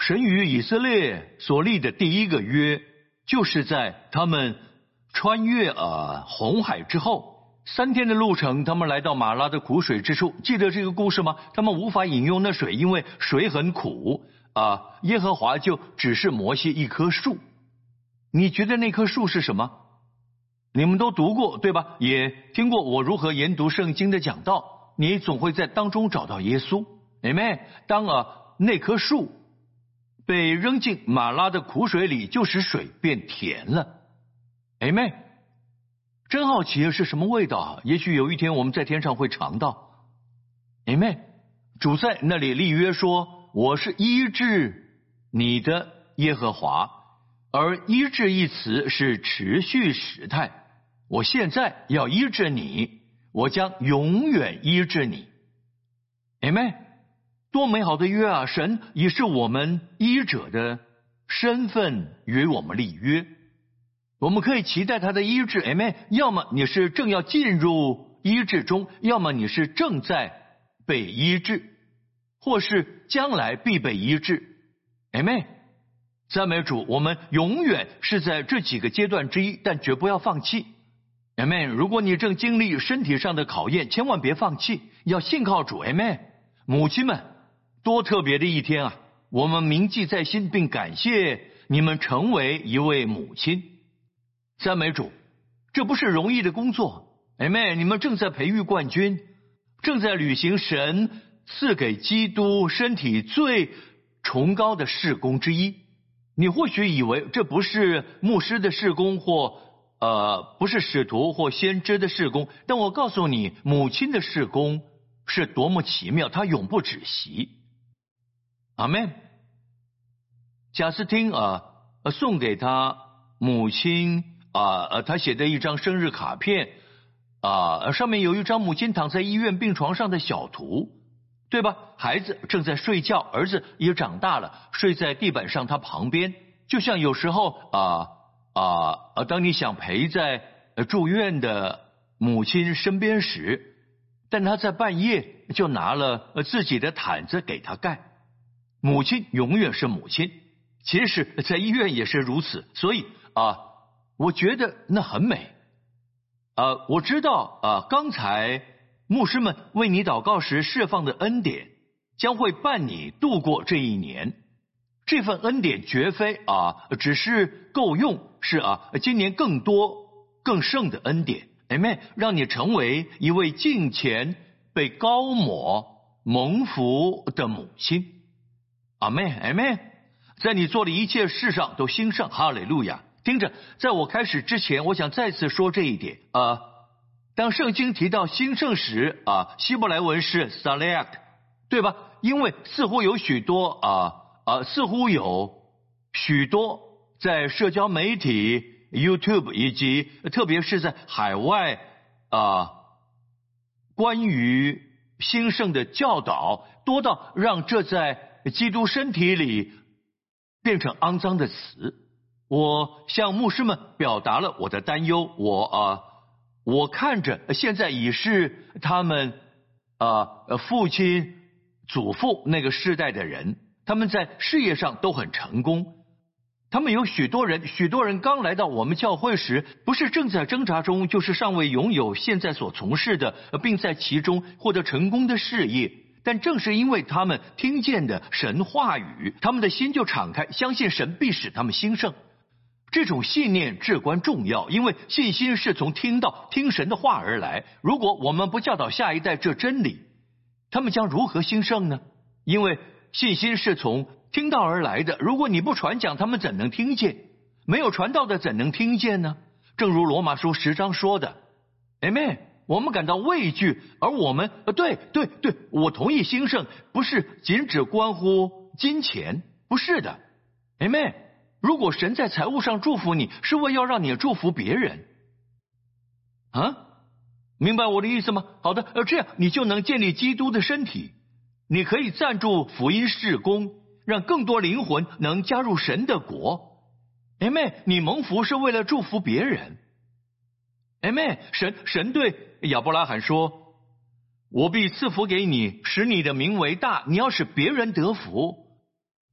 神与以色列所立的第一个约，就是在他们穿越红海之后3天的路程，他们来到马拉的苦水之处。记得这个故事吗？他们无法饮用那水，因为水很苦耶和华就指示摩西一棵树。你觉得那棵树是什么？你们都读过对吧？也听过我如何研读圣经的讲道，你总会在当中找到耶稣。Amen。当那棵树被扔进马拉的苦水里，就使水变甜了。Amen。真好奇是什么味道？也许有一天我们在天上会尝到。Amen。主在那里立约说，我是医治你的耶和华，而医治一词是持续时态。我现在要医治你，我将永远医治你。Amen。多美好的约啊！神以是我们医者的身份与我们立约，我们可以期待他的医治。Amen。要么你是正要进入医治中，要么你是正在被医治，或是将来必被医治。Amen。赞美主，我们永远是在这几个阶段之一，但绝不要放弃。Amen。如果你正经历身体上的考验，千万别放弃，要信靠主。Amen。母亲们，多特别的一天啊！我们铭记在心，并感谢你们成为一位母亲。赞美主，这不是容易的工作。Amen。你们正在培育冠军，正在履行神赐给基督身体最崇高的事工之一。你或许以为这不是牧师的事工，或不是使徒或先知的事工，但我告诉你，母亲的事工是多么奇妙，它永不止息。阿们。贾斯汀送给他母亲他写的一张生日卡片上面有一张母亲躺在医院病床上的小图，对吧？孩子正在睡觉，儿子也长大了，睡在地板上他旁边。就像有时候当你想陪在住院的母亲身边时，但他在半夜就拿了自己的毯子给他盖。母亲永远是母亲，其实在医院也是如此。所以我觉得那很美。我知道刚才牧师们为你祷告时释放的恩典将会伴你度过这一年。这份恩典绝非只是够用，是今年更多更盛的恩典。Amen。让你成为一位敬虔被高抹蒙福的母亲。Amen。Amen。在你做的一切事上都兴盛。哈利路亚。听着，在我开始之前，我想再次说这一点。当圣经提到兴盛时希伯来文是 salak， 对吧？因为似乎有许多在社交媒体 YouTube 以及特别是在海外关于兴盛的教导多到让这在基督身体里变成肮脏的词。我向牧师们表达了我的担忧。我看着现在已是他们父亲祖父那个世代的人，他们在事业上都很成功。他们有许多人刚来到我们教会时，不是正在挣扎中，就是尚未拥有现在所从事的，并在其中获得成功的事业。但正是因为他们听见的神话语，他们的心就敞开，相信神必使他们兴盛。这种信念至关重要，因为信心是从听神的话而来。如果我们不教导下一代这真理，他们将如何兴盛呢？因为信心是从听道而来的，如果你不传讲，他们怎能听见？没有传道的怎能听见呢？正如罗马书10章说的。 Amen。 我们感到畏惧，而我们对，我同意，兴盛不是仅只关乎金钱，不是的。 Amen。 如果神在财务上祝福你，是为要让你祝福别人明白我的意思吗？好的，这样你就能建立基督的身体，你可以赞助福音事工，让更多灵魂能加入神的国。 Amen。 你蒙福是为了祝福别人。 Amen。 神对亚伯拉罕说，我必赐福给你，使你的名为大，你要使别人得福。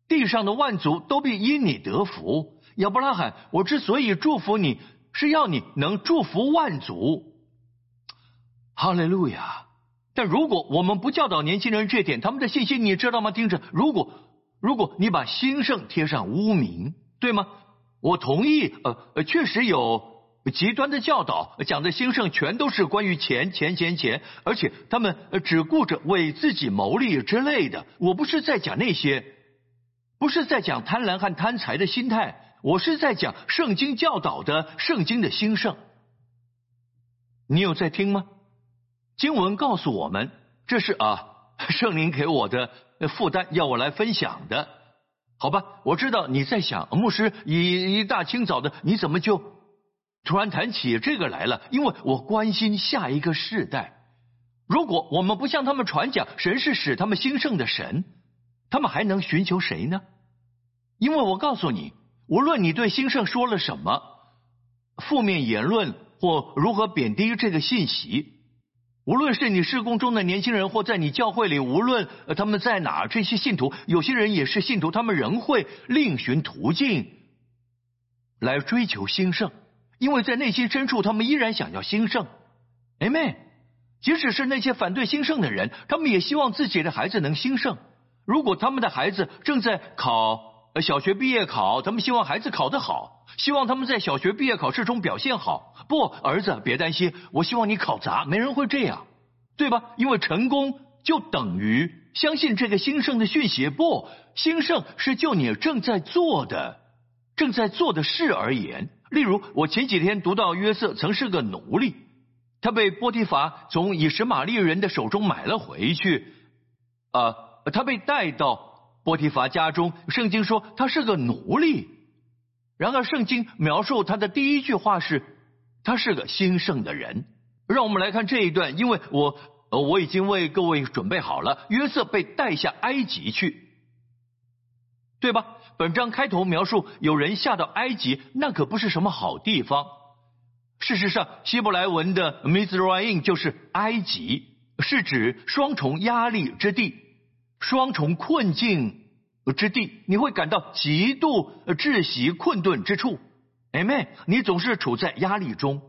地上的万族都必因你得福。亚伯拉罕，我之所以祝福你，是要你能祝福万族。哈利路亚！但如果我们不教导年轻人这点，他们的信心你知道吗？听着，如果你把兴盛贴上污名，对吗？我同意，确实有极端的教导，讲的兴盛全都是关于钱，而且他们只顾着为自己谋利之类的。我不是在讲那些，不是在讲贪婪和贪财的心态，我是在讲圣经教导的圣经的兴盛。你有在听吗？经文告诉我们，这是圣灵给我的负担，要我来分享的。好吧，我知道你在想，牧师一大清早的，你怎么就突然谈起这个来了？因为我关心下一个世代。如果我们不向他们传讲神是使他们兴盛的神，他们还能寻求谁呢？因为我告诉你，无论你对兴盛说了什么负面言论，或如何贬低这个信息，无论是你事工中的年轻人，或在你教会里，无论他们在哪，这些信徒，有些人也是信徒，他们仍会另寻途径来追求兴盛，因为在内心深处他们依然想要兴盛。 Amen。 即使是那些反对兴盛的人，他们也希望自己的孩子能兴盛。如果他们的孩子正在考小学毕业考，他们希望孩子考得好，希望他们在小学毕业考试中表现好。不，儿子别担心，我希望你考砸，没人会这样，对吧？因为成功就等于相信这个兴盛的讯息。不，兴盛是就你正在做的事而言。例如我前几天读到约瑟曾是个奴隶，他被波提乏从以实玛利人的手中买了回去，他被带到波提乏家中，圣经说他是个奴隶。然而圣经描述他的第一句话是他是个兴盛的人。让我们来看这一段，因为我已经为各位准备好了。约瑟被带下埃及去，对吧？本章开头描述有人下到埃及，那可不是什么好地方。事实上希伯来文的 Mizraim 就是埃及，是指双重压力之地，双重困境之地，你会感到极度窒息困顿之处。 Amen。 你总是处在压力中。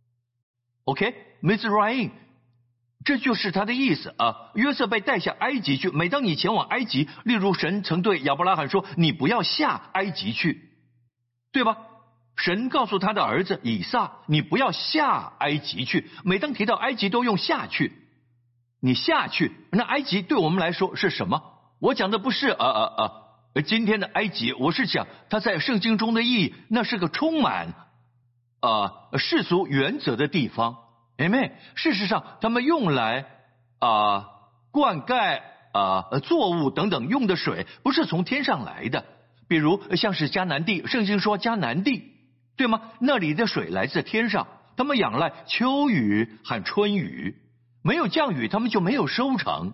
OK， Mizraim 这就是他的意思约瑟被带下埃及去。每当你前往埃及，例如神曾对亚伯拉罕说你不要下埃及去，对吧？神告诉他的儿子以撒你不要下埃及去。每当提到埃及都用下去，你下去，那埃及对我们来说是什么？我讲的不是今天的埃及，我是讲它在圣经中的意义，那是个充满世俗原则的地方。Amen。 事实上他们用来灌溉作物等等用的水不是从天上来的，比如像是迦南地，圣经说迦南地，对吗？那里的水来自天上，他们仰赖秋雨和春雨，没有降雨他们就没有收成。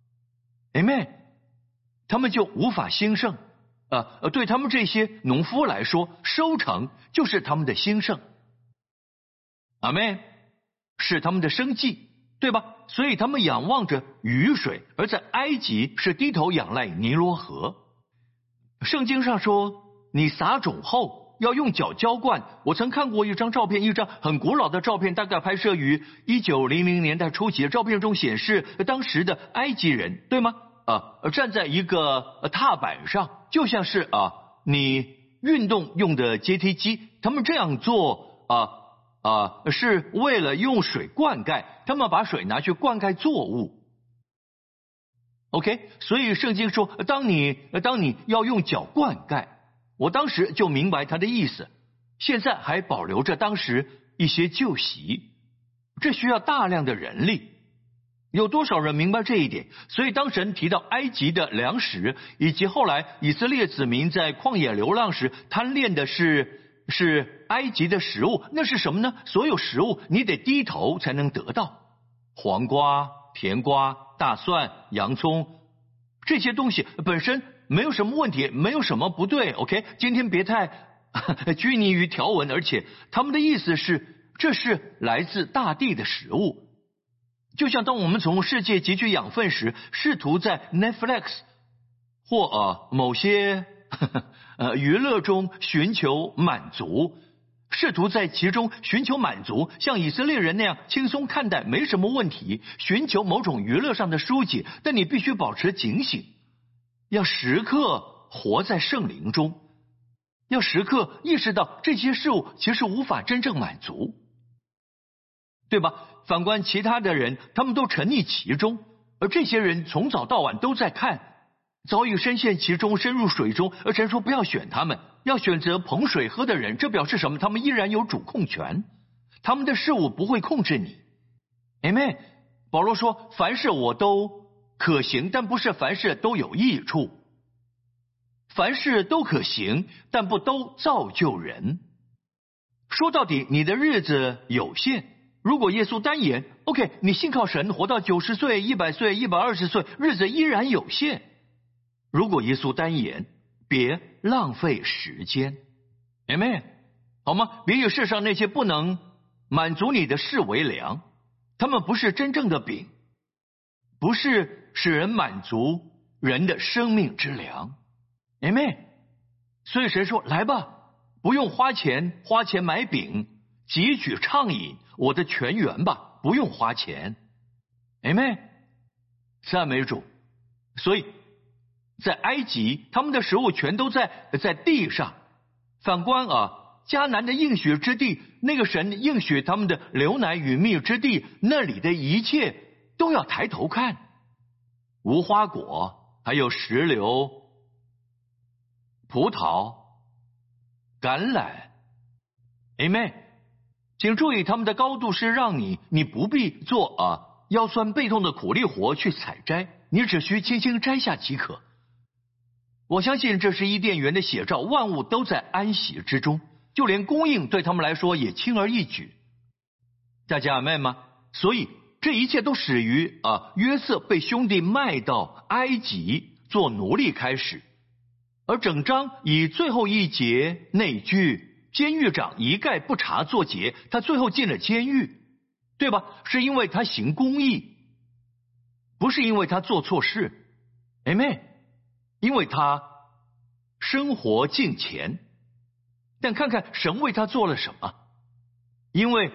Amen。 他们就无法兴盛对他们这些农夫来说，收成就是他们的兴盛。阿们，是他们的生计，对吧？所以他们仰望着雨水，而在埃及是低头仰赖尼罗河。圣经上说你撒种后要用脚浇灌。我曾看过一张照片，一张很古老的照片，大概拍摄于1900年代初期。照片中显示当时的埃及人，对吗？站在一个踏板上，就像是你运动用的阶梯机。他们这样做是为了用水灌溉，他们把水拿去灌溉作物。OK， 所以圣经说当你要用脚灌溉，我当时就明白他的意思。现在还保留着当时一些旧习，这需要大量的人力。有多少人明白这一点？所以当神提到埃及的粮食，以及后来以色列子民在旷野流浪时贪恋的是埃及的食物，那是什么呢？所有食物你得低头才能得到，黄瓜、甜瓜、大蒜、洋葱，这些东西本身没有什么问题，没有什么不对。 OK， 今天别太拘泥于条文，而且他们的意思是这是来自大地的食物。就像当我们从世界汲取养分时，试图在 Netflix 或某些娱乐中寻求满足，试图在其中寻求满足，像以色列人那样轻松看待没什么问题，寻求某种娱乐上的疏解，但你必须保持警醒，要时刻活在圣灵中，要时刻意识到这些事物其实无法真正满足，对吧？反观其他的人，他们都沉溺其中，而这些人从早到晚都在看，早已深陷其中，深入水中，而神说不要选他们，要选择捧水喝的人。这表示什么？他们依然有主控权，他们的事物不会控制你。Amen。保罗说，凡事我都可行，但不是凡事都有益处。凡事都可行，但不都造就人。说到底，你的日子有限。如果耶稣单言 OK， 你信靠神活到90岁、100岁、120岁，日子依然有限。如果耶稣单言，别浪费时间。 Amen， 好吗？别以世上那些不能满足你的事为粮，他们不是真正的饼，不是使人满足人的生命之粮。 Amen。 所以神说，来吧，不用花钱买饼，汲取畅饮我的泉源吧，不用花钱。 Amen， 赞美主。所以在埃及，他们的食物全都在地上。反观迦南的应许之地，那个神应许他们的流奶与蜜之地，那里的一切都要抬头看，无花果，还有石榴、葡萄、橄榄。 Amen。 请注意，他们的高度是让你不必做腰酸背痛的苦力活去采摘，你只需轻轻摘下即可。我相信这是伊甸园的写照，万物都在安息之中，就连供应对他们来说也轻而易举。大家明白吗？所以这一切都始于约瑟被兄弟卖到埃及做奴隶开始，而整章以最后一节那句监狱长一概不查作结，他最后进了监狱，对吧？是因为他行公义，不是因为他做错事。 Amen。 因为他生活敬虔。但看看神为他做了什么。因为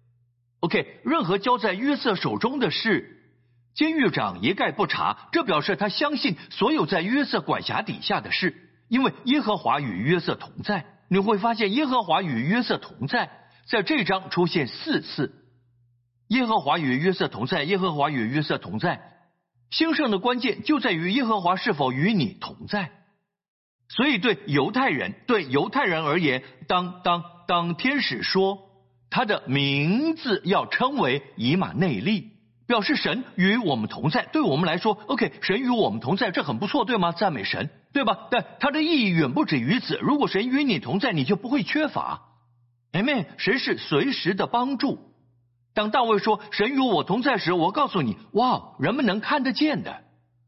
OK， 任何交在约瑟手中的事，监狱长一概不查，这表示他相信所有在约瑟管辖底下的事，因为耶和华与约瑟同在。你会发现耶和华与约瑟同在在这章出现4次，耶和华与约瑟同在，耶和华与约瑟同在。兴盛的关键就在于耶和华是否与你同在。所以对犹太人而言，当天使说他的名字要称为以马内利，表示神与我们同在。对我们来说 OK， 神与我们同在，这很不错，对吗？赞美神，对吧？但它的意义远不止于此。如果神与你同在，你就不会缺乏。 Amen。 神是随时的帮助。当大卫说神与我同在时，我告诉你，哇，人们能看得见的。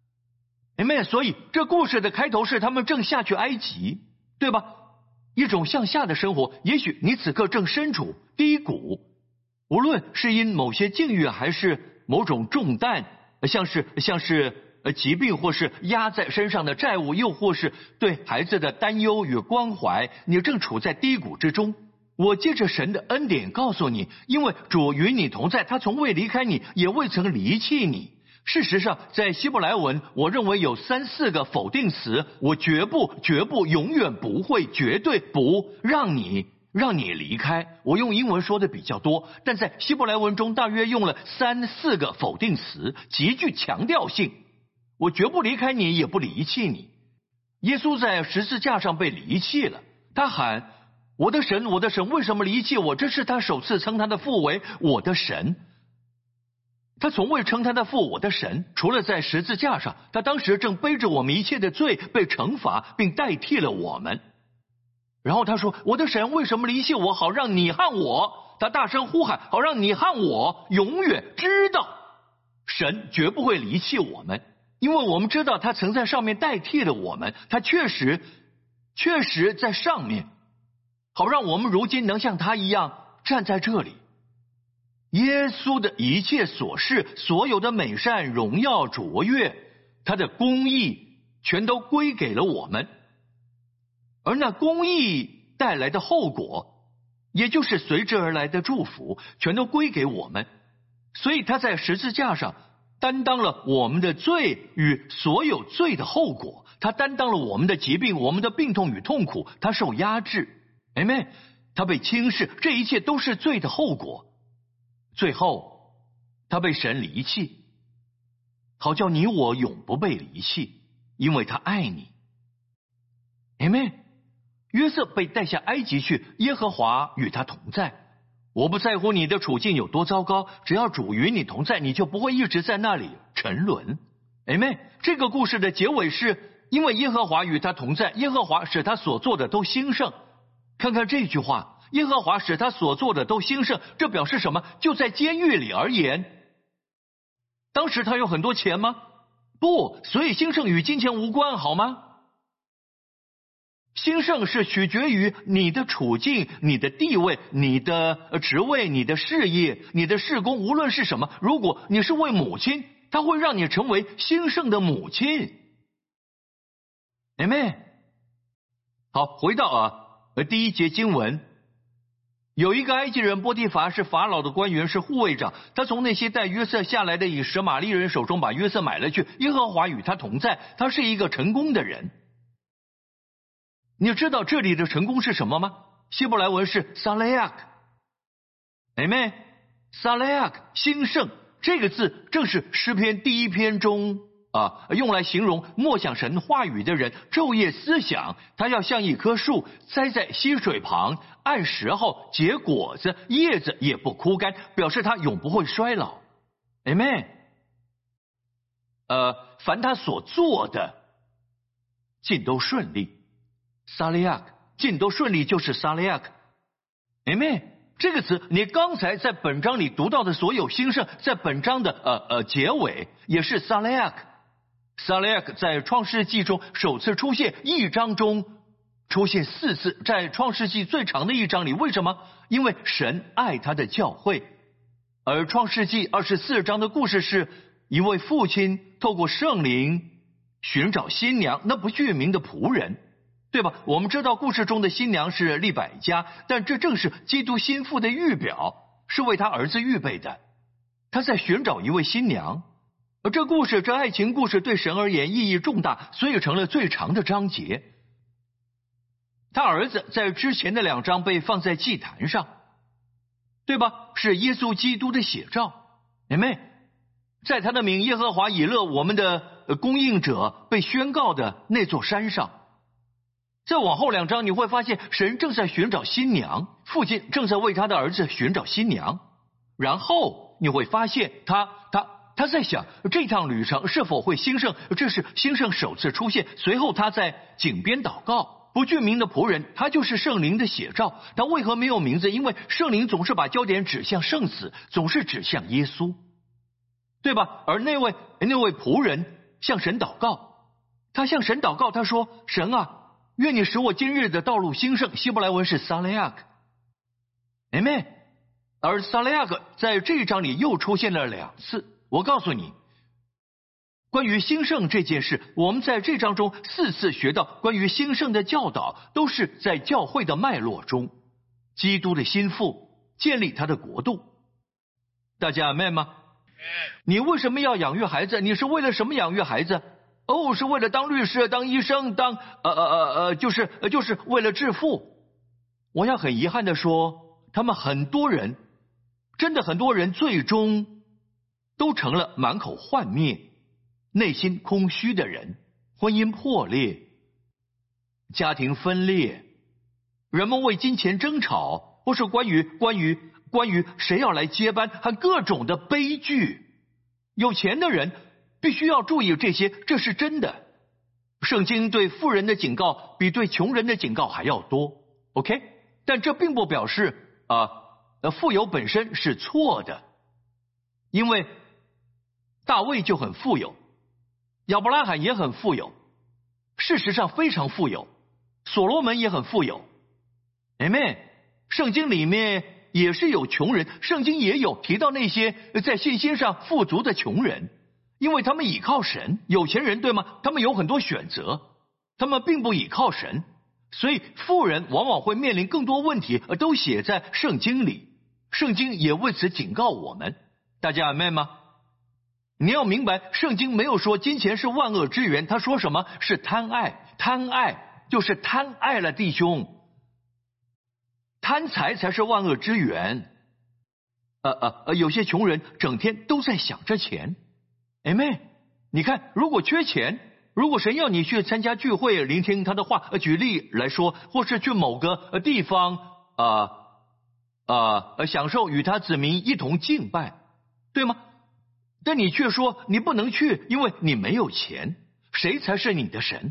Amen。 所以这故事的开头是他们正下去埃及，对吧？一种向下的生活。也许你此刻正身处低谷，无论是因某些境遇还是某种重担，像是疾病，或是压在身上的债务，又或是对孩子的担忧与关怀，你正处在低谷之中。我借着神的恩典告诉你，因为主与你同在，他从未离开你，也未曾离弃你。事实上，在希伯来文，我认为有3、4个否定词，我绝不、永远不会、绝对不让你离开。我用英文说的比较多，但在希伯来文中大约用了3、4个否定词，极具强调性。我绝不离开你，也不离弃你。耶稣在十字架上被离弃了，他喊我的神，我的神，为什么离弃我？这是他首次称他的父为我的神。他从未称他的父我的神，除了在十字架上，他当时正背着我们一切的罪被惩罚，并代替了我们。然后他说，我的神为什么离弃我？好让你和我，他大声呼喊，好让你和我永远知道神绝不会离弃我们，因为我们知道他曾在上面代替了我们，他确实在上面，好让我们如今能像他一样站在这里。耶稣的一切所事，所有的美善、荣耀、卓越，他的公义全都归给了我们，而那公义带来的后果，也就是随之而来的祝福，全都归给我们。所以他在十字架上担当了我们的罪与所有罪的后果，他担当了我们的疾病、我们的病痛与痛苦，他受压制， Amen， 他被轻视，这一切都是罪的后果。最后他被神离弃，好叫你我永不被离弃，因为他爱你。 Amen。 约瑟被带下埃及去，耶和华与他同在。我不在乎你的处境有多糟糕，只要主与你同在，你就不会一直在那里沉沦。 Amen。 这个故事的结尾是因为耶和华与他同在，耶和华使他所做的都兴盛。看看这句话，耶和华使他所做的都兴盛，这表示什么？就在监狱里而言，当时他有很多钱吗？不，所以兴盛与金钱无关，好吗？兴盛是取决于你的处境、你的地位、你的职位、你的事业、你的事工，无论是什么。如果你是位母亲，它会让你成为兴盛的母亲。 Amen。 好，回到第一节经文，有一个埃及人波提乏是法老的官员，是护卫长，他从那些带约瑟下来的以实玛利人手中把约瑟买了去，耶和华与他同在，他是一个成功的人。你知道这里的成功是什么吗？希伯来文是撒雷亚克。 Amen。 撒雷亚克，兴盛，这个字正是诗篇第一篇中用来形容默想神话语的人，昼夜思想，他要像一棵树栽在溪水旁，按时候结果子，叶子也不枯干，表示他永不会衰老。 Amen。 凡他所做的尽都顺利，撒利亚克，尽都顺利就是撒利亚克。 Amen。 这个词你刚才在本章里读到的所有兴盛，在本章的结尾也是撒利亚克。撒利亚克在创世纪中首次出现，1章中出现4次，在创世纪最长的1章里。为什么？因为神爱他的教会。而创世纪24章的故事是一位父亲透过圣灵寻找新娘，那不具名的仆人，对吧？我们知道故事中的新娘是利百加，但这正是基督心腹的预表，是为他儿子预备的。他在寻找一位新娘，而这故事，这爱情故事对神而言意义重大，所以成了最长的章节。他儿子在之前的2章被放在祭坛上，对吧？是耶稣基督的写照。Amen。 在他的名耶和华以勒，我们的供应者，被宣告的那座山上。再往后2章你会发现，神正在寻找新娘，父亲正在为他的儿子寻找新娘。然后你会发现他在想这趟旅程是否会兴盛，这是兴盛首次出现。随后他在井边祷告，不具名的仆人，他就是圣灵的写照。他为何没有名字？因为圣灵总是把焦点指向圣子，总是指向耶稣，对吧？而那位仆人向神祷告，他向神祷告，他说：神啊，愿你使我今日的道路兴盛。希伯来文是撒雷亚克。 Amen。 而撒雷亚克在这一章里又出现了2次。我告诉你，关于兴盛这件事，我们在这章中4次学到关于兴盛的教导，都是在教会的脉络中，基督的心腹建立他的国度。大家阿们吗？你为什么要养育孩子？你是为了什么养育孩子？是为了当律师、当医生、当就是为了致富。我要很遗憾的说，他们很多人，真的很多人最终都成了满口幻灭、内心空虚的人，婚姻破裂，家庭分裂，人们为金钱争吵，或是关于谁要来接班，和各种的悲剧。有钱的人必须要注意这些，这是真的。圣经对富人的警告比对穷人的警告还要多 ，OK？ 但这并不表示富有本身是错的，因为大卫就很富有，亚伯拉罕也很富有，事实上非常富有，所罗门也很富有。Amen。 圣经里面也是有穷人，圣经也有提到那些在信心上富足的穷人， 因为他们倚靠神，有钱人对吗？他们有很多选择，他们并不倚靠神，所以富人往往会面临更多问题，都写在圣经里。圣经也为此警告我们，大家阿们吗？你要明白，圣经没有说金钱是万恶之源，他说什么？是贪爱，贪爱就是贪爱了弟兄，贪财才是万恶之源。有些穷人整天都在想着钱。Amen。你看，如果缺钱，如果神要你去参加聚会，聆听他的话，举例来说，或是去某个地方享受与他子民一同敬拜，对吗？但你却说你不能去，因为你没有钱。谁才是你的神？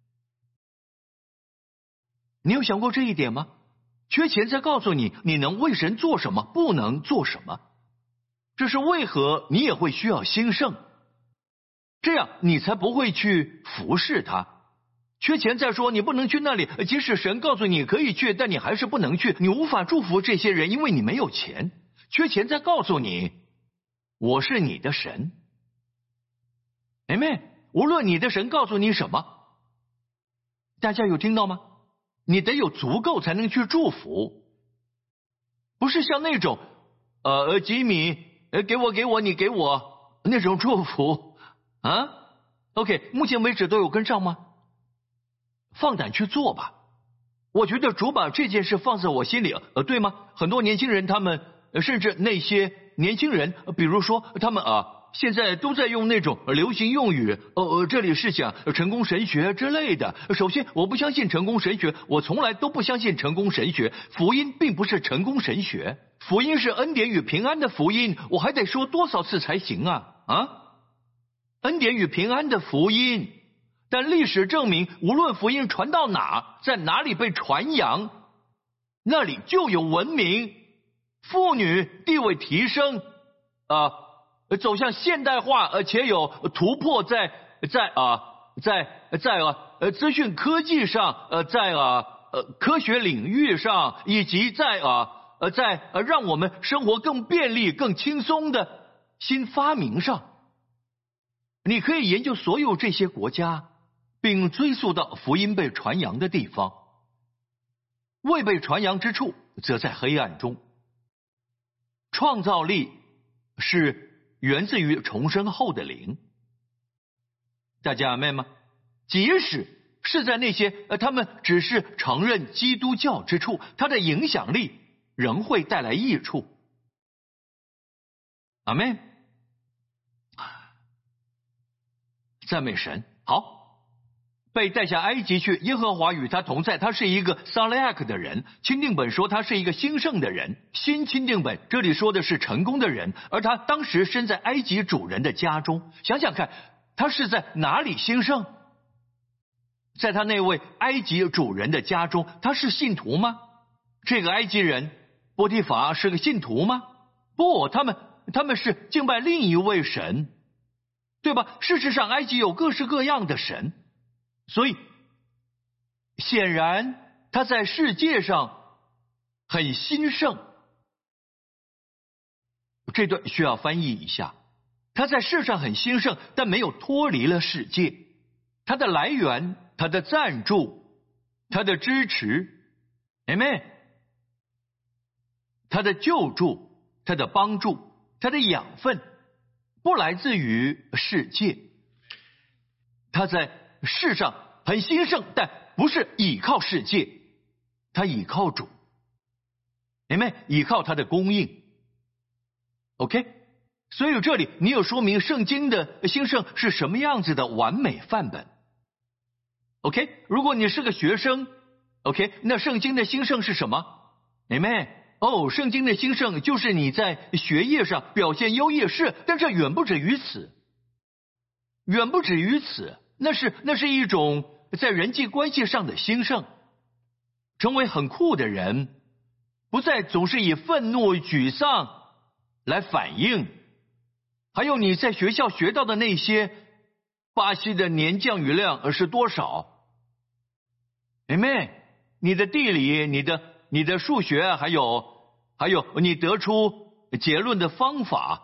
你有想过这一点吗？缺钱在告诉你，你能为神做什么，不能做什么。这是为何你也会需要兴盛，这样你才不会去服侍他。缺钱再说，你不能去那里，即使神告诉你可以去，但你还是不能去，你无法祝福这些人，因为你没有钱。缺钱再告诉你，我是你的神。Amen。无论你的神告诉你什么，大家有听到吗？你得有足够才能去祝福，不是像那种吉米给我你给我那种祝福啊。OK， 目前为止都有跟上吗？放胆去做吧。我觉得主把这件事放在我心里，对吗？很多年轻人他们甚至那些年轻人，比如说他们现在都在用那种流行用语，这里是讲成功神学之类的。首先，我不相信成功神学，我从来都不相信成功神学。福音并不是成功神学，福音是恩典与平安的福音。我还得说多少次才行啊？恩典与平安的福音。但历史证明，无论福音传到哪，在哪里被传扬，那里就有文明，妇女地位提升，走向现代化，且有突破在资讯科技上，在科学领域上，以及在让我们生活更便利、更轻松的新发明上。你可以研究所有这些国家，并追溯到福音被传扬的地方。未被传扬之处，则在黑暗中。创造力是源自于重生后的灵。大家阿们吗？即使是在那些他们只是承认基督教之处，它的影响力仍会带来益处。阿们。赞美神。好，被带下埃及去，耶和华与他同在。他是一个撒利亚克的人。钦定本说他是一个兴盛的人。新钦定本这里说的是成功的人，而他当时身在埃及主人的家中。想想看，他是在哪里兴盛？在他那位埃及主人的家中。他是信徒吗？这个埃及人波提乏是个信徒吗？不，他们是敬拜另一位神，对吧？事实上，埃及有各式各样的神。所以显然他在世界上很兴盛。这段需要翻译一下。他在世上很兴盛，但没有脱离了世界。他的来源，他的赞助，他的支持 Amen， 他的救助，他的帮助，他的养分不来自于世界。他在世上很兴盛，但不是倚靠世界，他倚靠主。Amen， 倚靠他的供应。OK， 所以这里你有说明圣经的兴盛是什么样子的完美范本。OK， 如果你是个学生 ，OK， 那圣经的兴盛是什么 ？Amen。圣经的兴盛就是你在学业上表现优异，是，但这远不止于此，远不止于此。那是一种在人际关系上的兴盛，成为很酷的人，不再总是以愤怒、沮丧来反应。还有你在学校学到的那些巴西的年降雨量是多少 ？Amen。你的地理、你的数学，还有你得出结论的方法，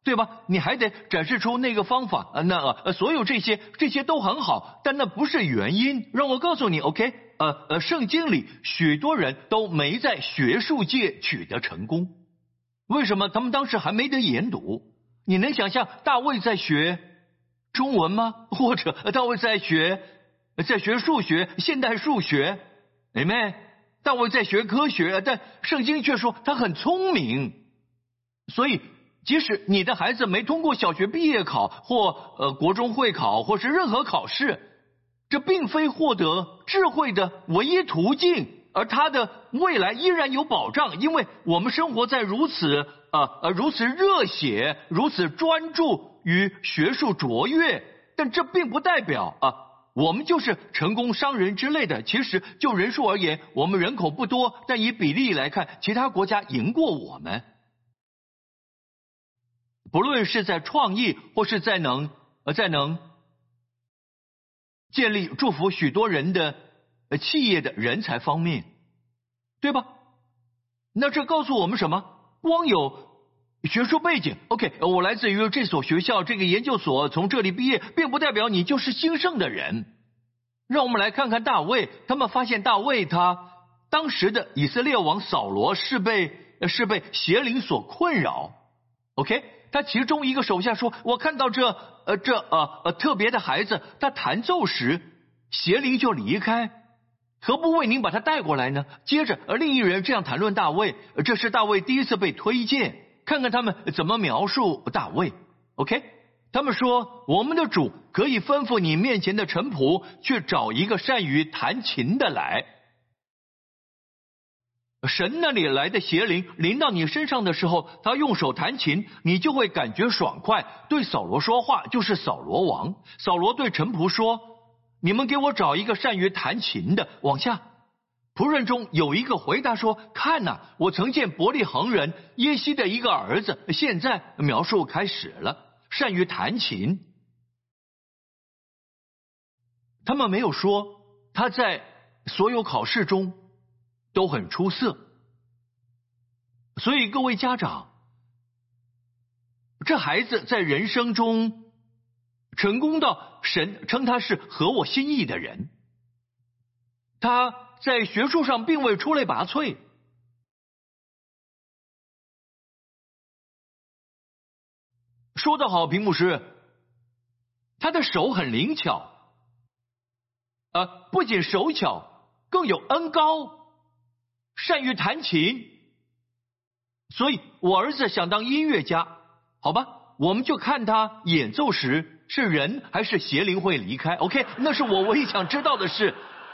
对吧？你还得展示出那个方法，所有这些都很好，但那不是原因。让我告诉你 ，OK，圣经里许多人都没在学术界取得成功，为什么？他们当时还没得研读。你能想象大卫在学中文吗？或者大卫在学数学，现代数学，妹妹，大卫在学科学，但圣经却说他很聪明。所以即使你的孩子没通过小学毕业考或国中会考或是任何考试，这并非获得智慧的唯一途径，而他的未来依然有保障，因为我们生活在如此热血、如此专注于学术卓越，但这并不代表我们就是成功商人之类的。其实就人数而言，我们人口不多，但以比例来看，其他国家赢过我们。不论是在创意或是在能建立祝福许多人的企业的人才方面，对吧？那这告诉我们什么？光有学术背景 ，OK， 我来自于这所学校、这个研究所，从这里毕业，并不代表你就是兴盛的人。让我们来看看大卫，他们发现大卫他当时的以色列王扫罗是被邪灵所困扰 ，OK。他其中一个手下说：“我看到这特别的孩子，他弹奏时，邪灵就离开，何不为您把他带过来呢？”接着，另一人这样谈论大卫，这是大卫第一次被推荐。看看他们怎么描述大卫。OK， 他们说：“我们的主可以吩咐你面前的臣仆去找一个善于弹琴的来。”神那里来的邪灵临到你身上的时候，他用手弹琴，你就会感觉爽快。对扫罗说话就是扫罗王。扫罗对臣仆说：“你们给我找一个善于弹琴的。”往下，仆人中有一个回答说：“看哪，我曾见伯利恒人耶西的一个儿子。”现在描述开始了，善于弹琴。他们没有说他在所有考试中都很出色。所以各位家长，这孩子在人生中成功到神称他是合我心意的人，他在学术上并未出类拔萃，说得好，屏幕师，他的手很灵巧，不仅手巧，更有恩高，善于弹琴。所以我儿子想当音乐家，好吧，我们就看他演奏时是人还是邪灵会离开。 OK， 那是我唯一想知道的事。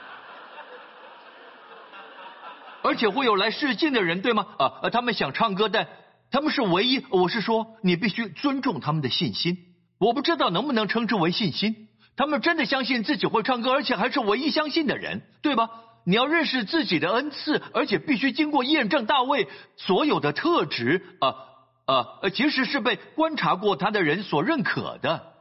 而且会有来试镜的人，对吗？他们想唱歌，但他们是唯一，我是说你必须尊重他们的信心，我不知道能不能称之为信心。他们真的相信自己会唱歌，而且还是唯一相信的人，对吧？你要认识自己的恩赐，而且必须经过验证。大卫所有的特质其实是被观察过他的人所认可的。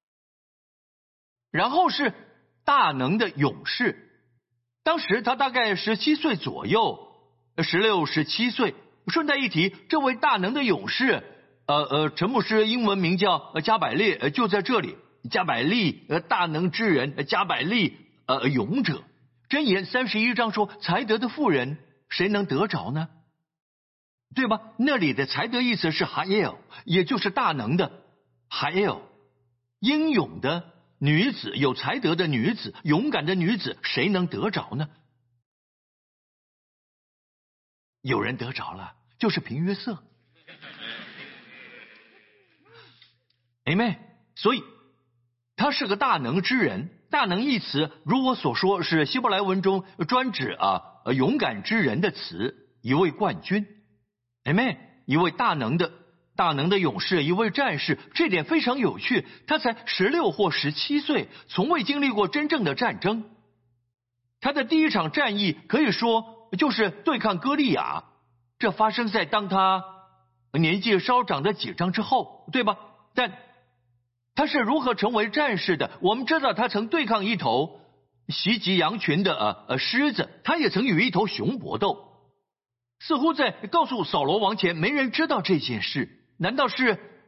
然后是大能的勇士，当时他大概17岁左右，16、17岁。顺带一提，这位大能的勇士陈牧师英文名叫加百列，就在这里。加百利，大能之人，加百利，勇者。箴言31章说，才德的妇人谁能得着呢？对吧？那里的才德意思是哈耶尔，也就是大能的哈耶尔，英勇的女子，有才德的女子，勇敢的女子，谁能得着呢？有人得着了，就是平约瑟。Amen。所以他是个大能之人。大能一词，如我所说，是希伯来文中专指勇敢之人的词，一位冠军。Amen。一位大能的勇士，一位战士，这点非常有趣。他才16或17岁，从未经历过真正的战争。他的第一场战役可以说就是对抗歌利亚，这发生在当他年纪稍长的几章之后，对吧？但他是如何成为战士的？我们知道他曾对抗一头袭击羊群的狮子，他也曾与一头熊搏斗。似乎在告诉扫罗王前，没人知道这件事。难道是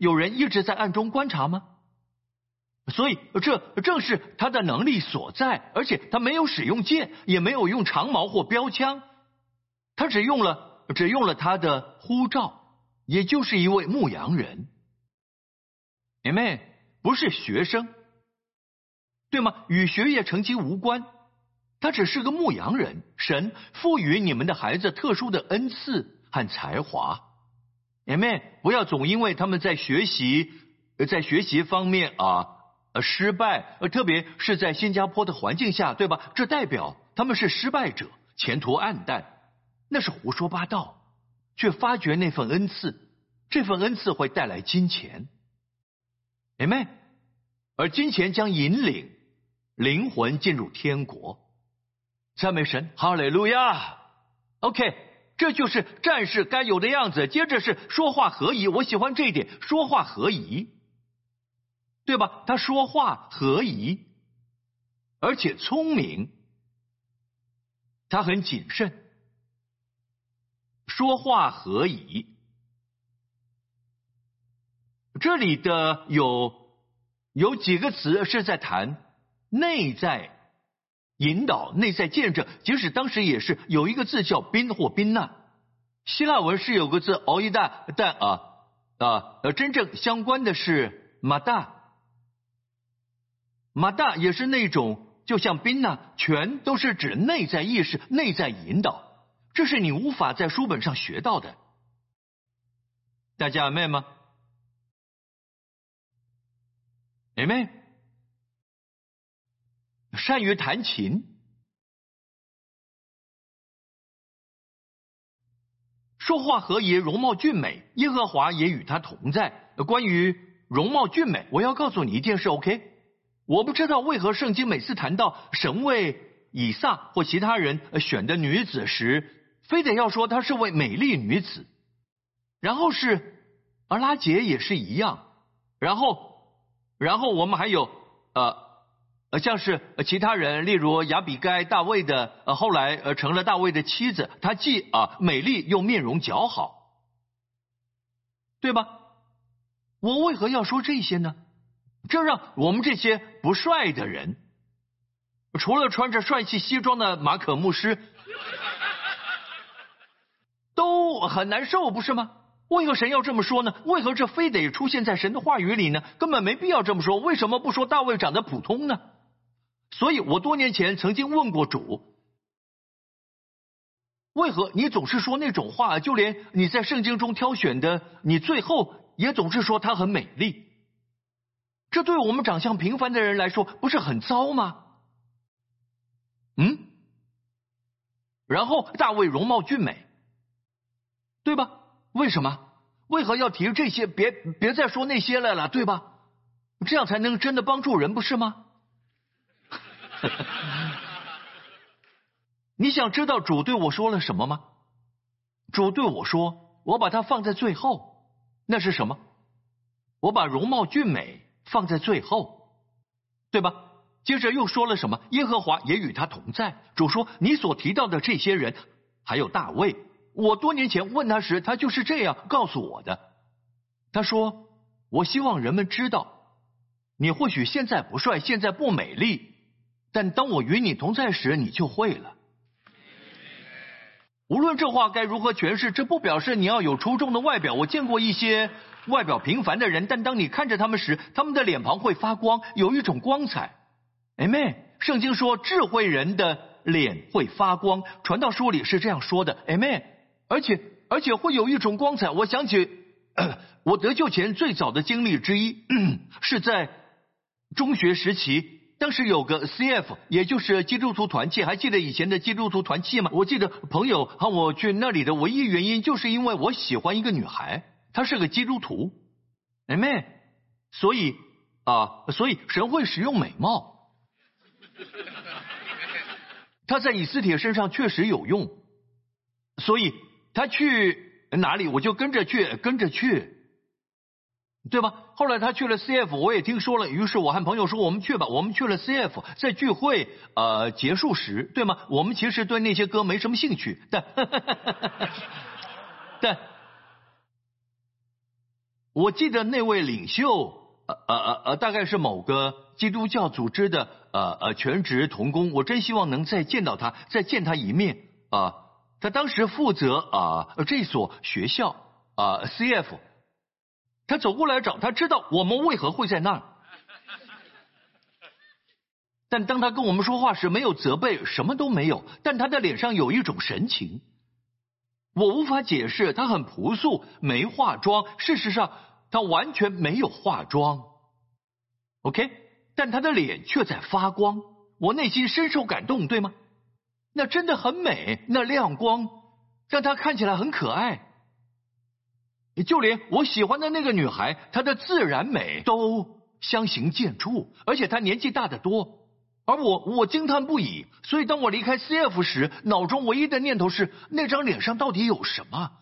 有人一直在暗中观察吗？所以这正是他的能力所在，而且他没有使用剑，也没有用长矛或标枪，他只用了他的呼召，也就是一位牧羊人。Amen， 不是学生，对吗？与学业成绩无关，他只是个牧羊人。神赋予你们的孩子特殊的恩赐和才华。Amen， 不要总因为他们在学习方面失败，特别是在新加坡的环境下，对吧？这代表他们是失败者，前途暗淡，那是胡说八道。却发掘那份恩赐，这份恩赐会带来金钱。Amen， 而金钱将引领灵魂进入天国。赞美神，哈利路亚。OK， 这就是战士该有的样子。接着是说话合宜，我喜欢这一点，说话合宜，对吧？他说话合宜，而且聪明，他很谨慎，说话合宜。这里的有几个词是在谈内在引导、内在见证，即使当时也是有一个字叫宾或宾纳，希腊文是有个字奥伊达，但真正相关的是马大。马大也是那种就像宾纳，全都是指内在意识、内在引导，这是你无法在书本上学到的。大家阿们吗？Amen。善于弹琴，说话合宜，容貌俊美，耶和华也与他同在。关于容貌俊美，我要告诉你一件事 ，OK？ 我不知道为何圣经每次谈到神为以撒或其他人选的女子时，非得要说她是位美丽女子，然后是而拉结也是一样，然后我们还有像是其他人，例如亚比该大卫的后来成了大卫的妻子，她既美丽又面容姣好，对吧？我为何要说这些呢？这让我们这些不帅的人，除了穿着帅气西装的马可牧师，都很难受，不是吗？为何神要这么说呢？为何这非得出现在神的话语里呢？根本没必要这么说，为什么不说大卫长得普通呢？所以我多年前曾经问过主，为何你总是说那种话，就连你在圣经中挑选的，你最后也总是说她很美丽，这对我们长相平凡的人来说不是很糟吗？然后大卫容貌俊美，对吧？为什么？为何要提这些？别再说那些来了，对吧？这样才能真的帮助人，不是吗？你想知道主对我说了什么吗？主对我说，我把它放在最后。那是什么？我把容貌俊美放在最后，对吧？接着又说了什么？耶和华也与他同在。主说，你所提到的这些人，还有大卫，我多年前问他时，他就是这样告诉我的。他说，我希望人们知道，你或许现在不帅，现在不美丽，但当我与你同在时，你就会了。无论这话该如何诠释，这不表示你要有出众的外表。我见过一些外表平凡的人，但当你看着他们时，他们的脸庞会发光，有一种光彩。Amen。圣经说智慧人的脸会发光，传道书里是这样说的。Amen。而且会有一种光彩。我想起我得救前最早的经历之一，是在中学时期。当时有个 CF， 也就是基督徒团契，还记得以前的基督徒团契吗？我记得朋友和我去那里的唯一原因，就是因为我喜欢一个女孩，她是个基督徒。Amen。所以神会使用美貌，他在以斯帖身上确实有用，所以他去哪里我就跟着去，对吧？后来他去了 CF， 我也听说了，于是我和朋友说我们去吧。我们去了 CF， 在聚会结束时，对吗？我们其实对那些歌没什么兴趣，但我记得那位领袖，大概是某个基督教组织的全职同工，我真希望能再见到他，再见他一面啊。他当时负责这所学校CF， 他走过来找，他知道我们为何会在那儿。但当他跟我们说话时，没有责备，什么都没有，但他的脸上有一种神情，我无法解释。他很朴素，没化妆，事实上他完全没有化妆 OK， 但他的脸却在发光，我内心深受感动，对吗？那真的很美，那亮光让他看起来很可爱。就连我喜欢的那个女孩，她的自然美都相形见绌，而且她年纪大得多。而我惊叹不已，所以当我离开 CF 时，脑中唯一的念头是那张脸上到底有什么。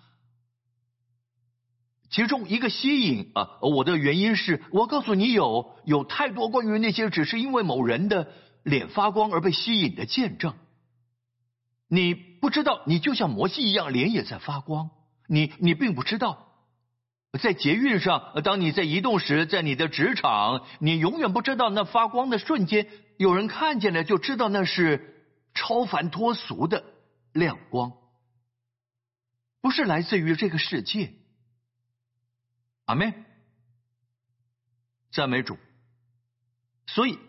其中一个吸引我的原因是，我告诉你有太多关于那些只是因为某人的脸发光而被吸引的见证。你不知道，你就像摩西一样，脸也在发光，你并不知道。在捷运上，当你在移动时，在你的职场，你永远不知道那发光的瞬间，有人看见了就知道那是超凡脱俗的亮光，不是来自于这个世界。阿们，赞美主。所以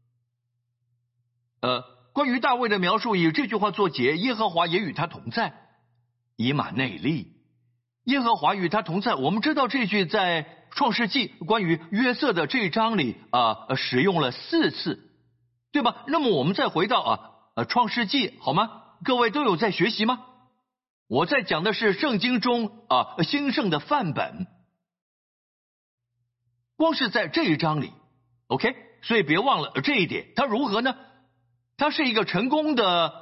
关于大卫的描述以这句话作结，耶和华也与他同在。以马内利，耶和华与他同在。我们知道这句在创世纪关于约瑟的这一章里使用了4次，对吧？那么我们再回到创世纪好吗？各位都有在学习吗？我在讲的是圣经中兴盛的范本，光是在这一章里 OK， 所以别忘了这一点。他如何呢？他是一个成功的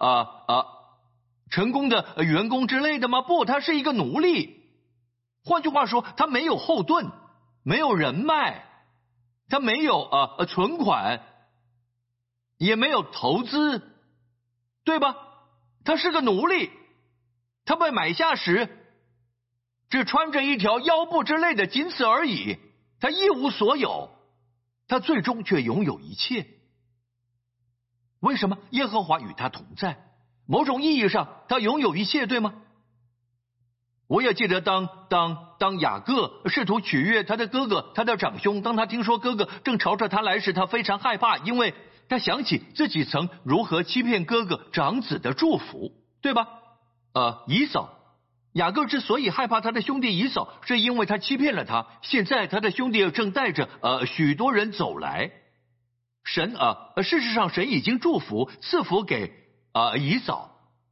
员工之类的吗？不，他是一个奴隶。换句话说，他没有后盾，没有人脉，他没有存款，也没有投资，对吧？他是个奴隶，他被买下时只穿着一条腰部之类的，仅此而已。他一无所有，他最终却拥有一切。为什么？耶和华与他同在。某种意义上，他拥有一切，对吗？我也记得当雅各试图取悦他的哥哥，他的长兄，当他听说哥哥正朝着他来时，他非常害怕，因为他想起自己曾如何欺骗哥哥长子的祝福，对吧？以扫，雅各之所以害怕他的兄弟以扫，是因为他欺骗了他。现在他的兄弟正带着许多人走来，神事实上神已经祝福赐福给以扫。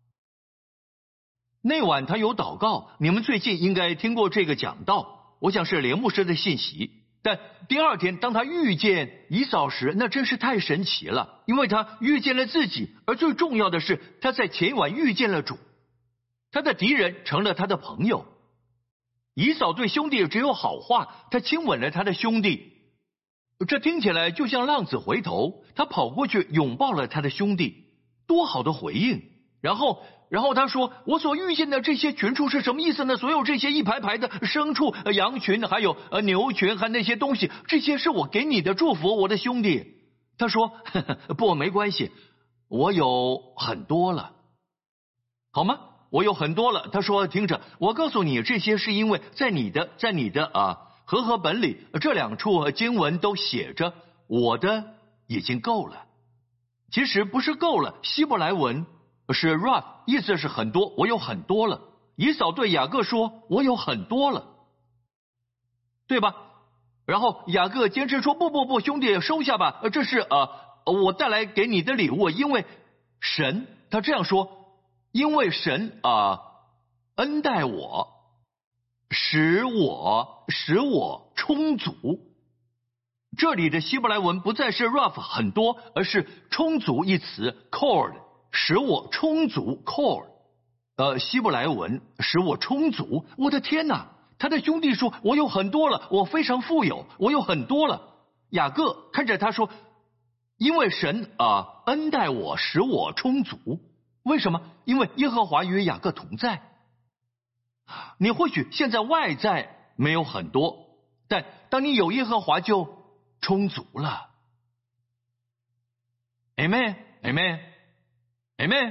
那晚他有祷告，你们最近应该听过这个讲道，我想是连牧师的信息。但第二天当他遇见以扫时，那真是太神奇了，因为他遇见了自己，而最重要的是他在前一晚遇见了主，他的敌人成了他的朋友。以扫对兄弟只有好话，他亲吻了他的兄弟，这听起来就像浪子回头，他跑过去拥抱了他的兄弟，多好的回应。然后他说，我所遇见的这些群畜是什么意思呢？所有这些一排排的牲畜、羊群还有牛群和那些东西，这些是我给你的祝福，我的兄弟。他说呵呵，不，没关系，我有很多了，好吗？我有很多了。他说，听着，我告诉你，这些是因为在你的和合本里这2处经文都写着我的已经够了。其实不是够了，希伯来文是 Raf， 意思是很多，我有很多了。以扫对雅各说，我有很多了，对吧？然后雅各坚持说，不，兄弟收下吧，这是我带来给你的礼物，因为神，他这样说，因为神恩待我，使我充足。这里的希伯来文不再是 rough 很多，而是充足一词 cord， 使我充足 cord。希伯来文使我充足。我的天哪！他的兄弟说，我有很多了，我非常富有，我有很多了。雅各看着他说，因为神恩待我，使我充足。为什么？因为耶和华与雅各同在。你或许现在外在没有很多， 但当你有耶和华就充足了。Amen Amen Amen。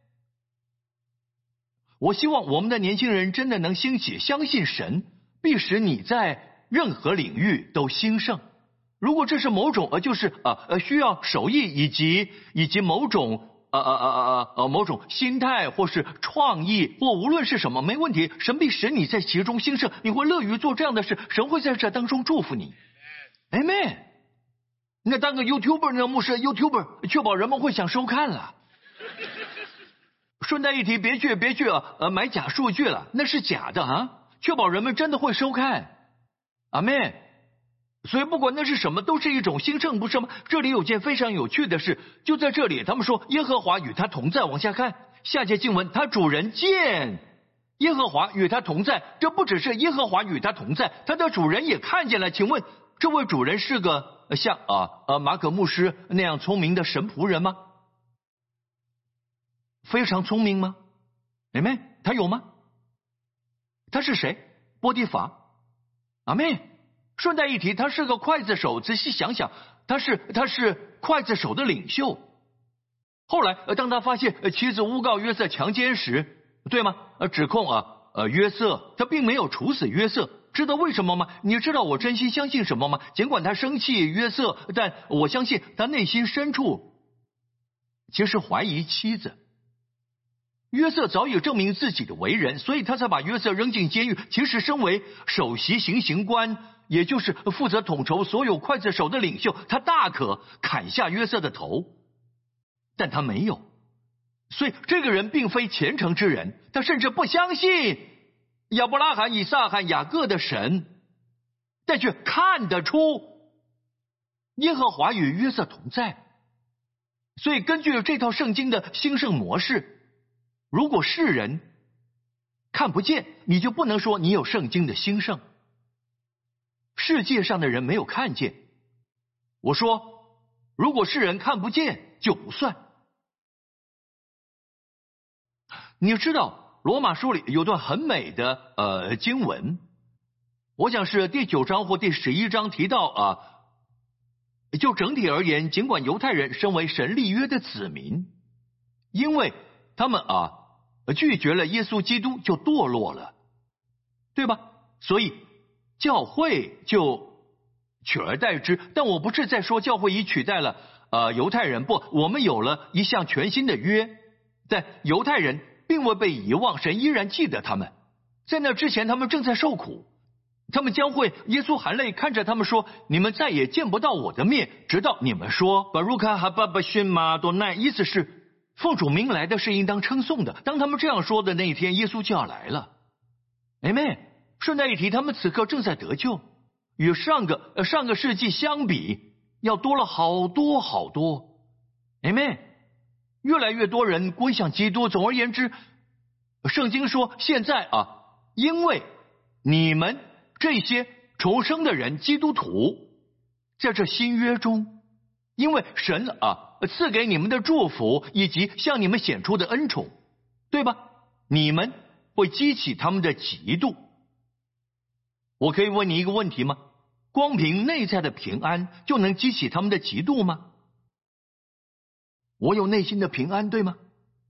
我希望我们的年轻人真的能兴起，相信神必使你在任何领域都兴盛。如果这是某种就是需要手艺以及某种某种心态或是创意或无论是什么，没问题，神必使你在其中兴盛，你会乐于做这样的事，神会在这当中祝福你。Amen。那当个 YouTuber 那牧师 YouTuber 确保人们会想收看了。顺带一提，别去买假数据了，那是假的啊！确保人们真的会收看。阿们。所以不管那是什么，都是一种兴盛，不是吗？这里有件非常有趣的事，就在这里，他们说耶和华与他同在。往下看下节经文，他主人见耶和华与他同在，这不只是耶和华与他同在，他的主人也看见了。请问这位主人是个像马可牧师那样聪明的神仆人吗？非常聪明吗？阿们，他有吗？他是谁？波提乏。阿们。顺带一提，他是个刽子手，仔细想想，他是刽子手的领袖。后来当他发现妻子诬告约瑟强奸时，对吗？指控约瑟，他并没有处死约瑟。知道为什么吗？你知道我真心相信什么吗？尽管他生气约瑟，但我相信他内心深处其实怀疑妻子。约瑟早已证明自己的为人，所以他才把约瑟扔进监狱。其实身为首席行刑官，也就是负责统筹所有刽子手的领袖，他大可砍下约瑟的头，但他没有。所以这个人并非虔诚之人，他甚至不相信亚伯拉罕、以撒和雅各的神，但却看得出耶和华与约瑟同在。所以根据这套圣经的兴盛模式，如果世人看不见，你就不能说你有圣经的兴盛。世界上的人没有看见，我说如果世人看不见就不算。你知道罗马书里有段很美的经文，我想是第9章或第11章提到就整体而言，尽管犹太人身为神立约的子民，因为他们拒绝了耶稣基督就堕落了，对吧？所以教会就取而代之。但我不是在说教会已取代了犹太人，不，我们有了一项全新的约，但犹太人并未被遗忘，神依然记得他们。在那之前他们正在受苦，他们将会，耶稣含泪看着他们说，你们再也见不到我的面，直到你们说巴鲁卡哈巴巴逊马多奈，意思是奉主名来的是应当称颂的。当他们这样说的那一天，耶稣就要来了。Amen。顺带一提，他们此刻正在得救，与上个世纪相比要多了好多好多。Amen。越来越多人归向基督。总而言之，圣经说现在因为你们这些重生的人，基督徒，在这新约中，因为神赐给你们的祝福以及向你们显出的恩宠，对吧？你们会激起他们的嫉妒。我可以问你一个问题吗？光凭内在的平安就能激起他们的嫉妒吗？我有内心的平安，对吗？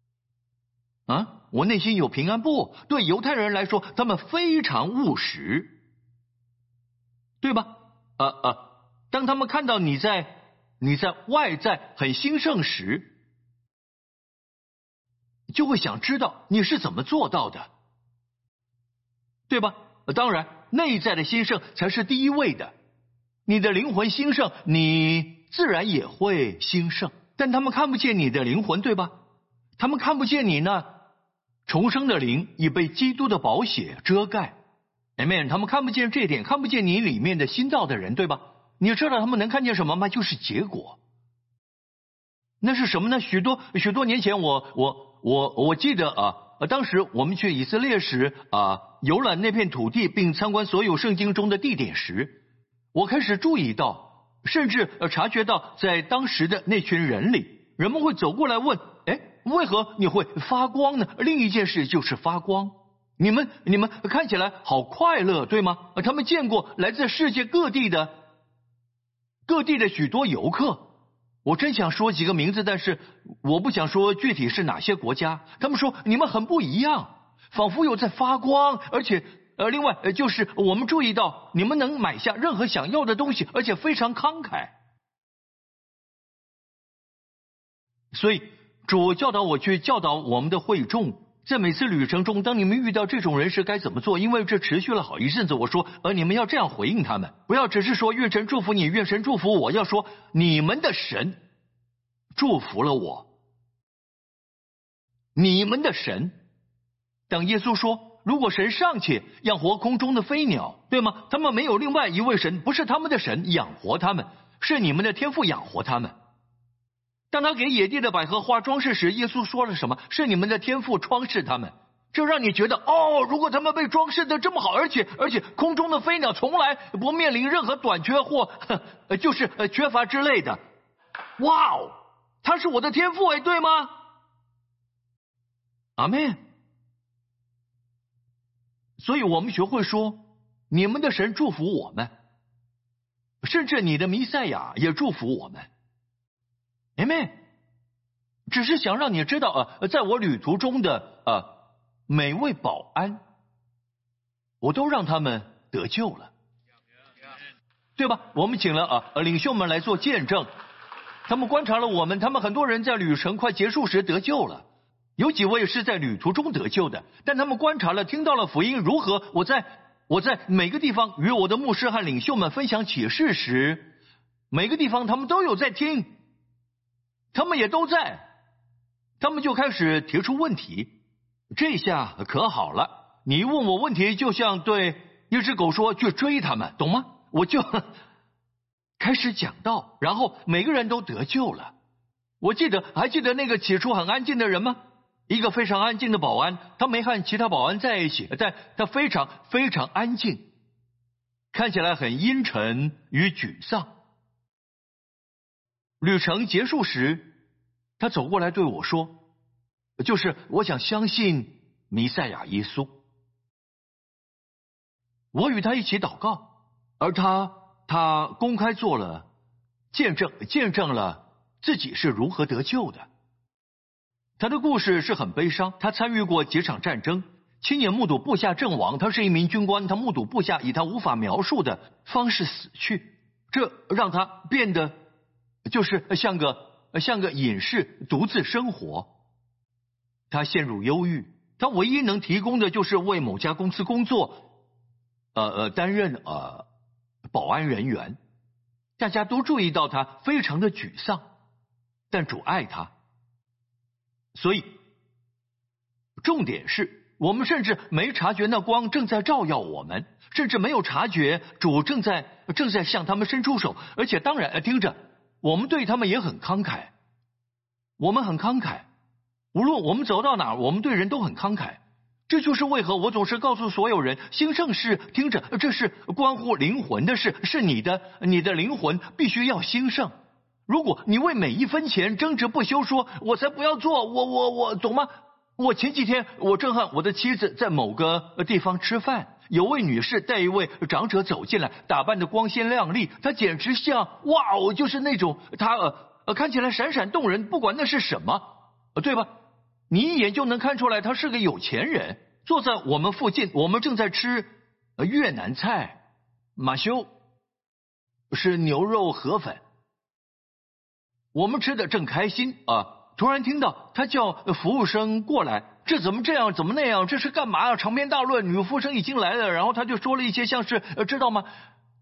我内心有平安？不，对犹太人来说，他们非常务实，对吧？当他们看到你在外在很兴盛时，就会想知道你是怎么做到的，对吧？当然，内在的兴盛才是第一位的。你的灵魂兴盛，你自然也会兴盛。但他们看不见你的灵魂，对吧？他们看不见你呢，重生的灵已被基督的宝血遮盖。Amen。他们看不见这点，看不见你里面的新造的人，对吧？你知道他们能看见什么吗？就是结果。那是什么呢？许多年前，我记得当时我们去以色列时游览那片土地，并参观所有圣经中的地点时，我开始注意到，甚至察觉到，在当时的那群人里，人们会走过来问：为何你会发光呢？另一件事就是发光。 你们看起来好快乐，对吗？他们见过来自世界各地的许多游客。我真想说几个名字，但是我不想说具体是哪些国家。他们说你们很不一样，仿佛有在发光，而且另外就是我们注意到你们能买下任何想要的东西，而且非常慷慨。所以主教导我去教导我们的会众，在每次旅程中，当你们遇到这种人时该怎么做？因为这持续了好一阵子。我说你们要这样回应他们，不要只是说愿神祝福你，愿神祝福我，要说你们的神祝福了我，你们的神。当耶稣说如果神尚且养活空中的飞鸟，对吗？他们没有另外一位神，不是他们的神养活他们，是你们的天父养活他们。当他给野地的百合花装饰时，耶稣说了什么？是你们的天父装饰他们。这让你觉得如果他们被装饰的这么好，而且空中的飞鸟从来不面临任何短缺或就是缺乏之类的。哇哦，他是我的天父，对吗？阿们。所以我们学会说你们的神祝福我们，甚至你的弥赛亚也祝福我们。阿们。只是想让你知道在我旅途中的每位保安，我都让他们得救了，对吧？我们请了领袖们来做见证，他们观察了我们，他们很多人在旅程快结束时得救了，有几位是在旅途中得救的，但他们观察了听到了福音如何。我在每个地方与我的牧师和领袖们分享启示时，每个地方他们都有在听，他们也都在，他们就开始提出问题。这下可好了，你问我问题就像对一只狗说去追他们，懂吗？我就开始讲道，然后每个人都得救了。还记得那个起初很安静的人吗？一个非常安静的保安，他没和其他保安在一起，但他非常非常安静，看起来很阴沉与沮丧。旅程结束时，他走过来对我说，就是我想相信弥赛亚耶稣。我与他一起祷告，而他公开做了见证了自己是如何得救的。他的故事是很悲伤，他参与过几场战争，亲眼目睹部下阵亡，他是一名军官，他目睹部下以他无法描述的方式死去，这让他变得就是像个隐士，独自生活。他陷入忧郁，他唯一能提供的就是为某家公司工作，担任保安人员。大家都注意到他非常的沮丧，但主爱他。所以重点是我们甚至没察觉那光正在照耀我们，甚至没有察觉主正在向他们伸出手。而且当然听着，我们对他们也很慷慨，我们很慷慨，无论我们走到哪，我们对人都很慷慨。这就是为何我总是告诉所有人，兴盛是听着，这是关乎灵魂的事，是你的灵魂必须要兴盛。如果你为每一分钱争执不休，说我才不要做，我懂吗？我前几天我正和我的妻子在某个地方吃饭，有位女士带一位长者走进来，打扮得光鲜亮丽，她简直像就是那种她看起来闪闪动人，不管那是什么，对吧？你一眼就能看出来他是个有钱人。坐在我们附近，我们正在吃越南菜，马修是牛肉河粉，我们吃的正开心突然听到他叫服务生过来，这怎么这样怎么那样，这是干嘛长篇大论。女服务生已经来了，然后他就说了一些像是知道吗，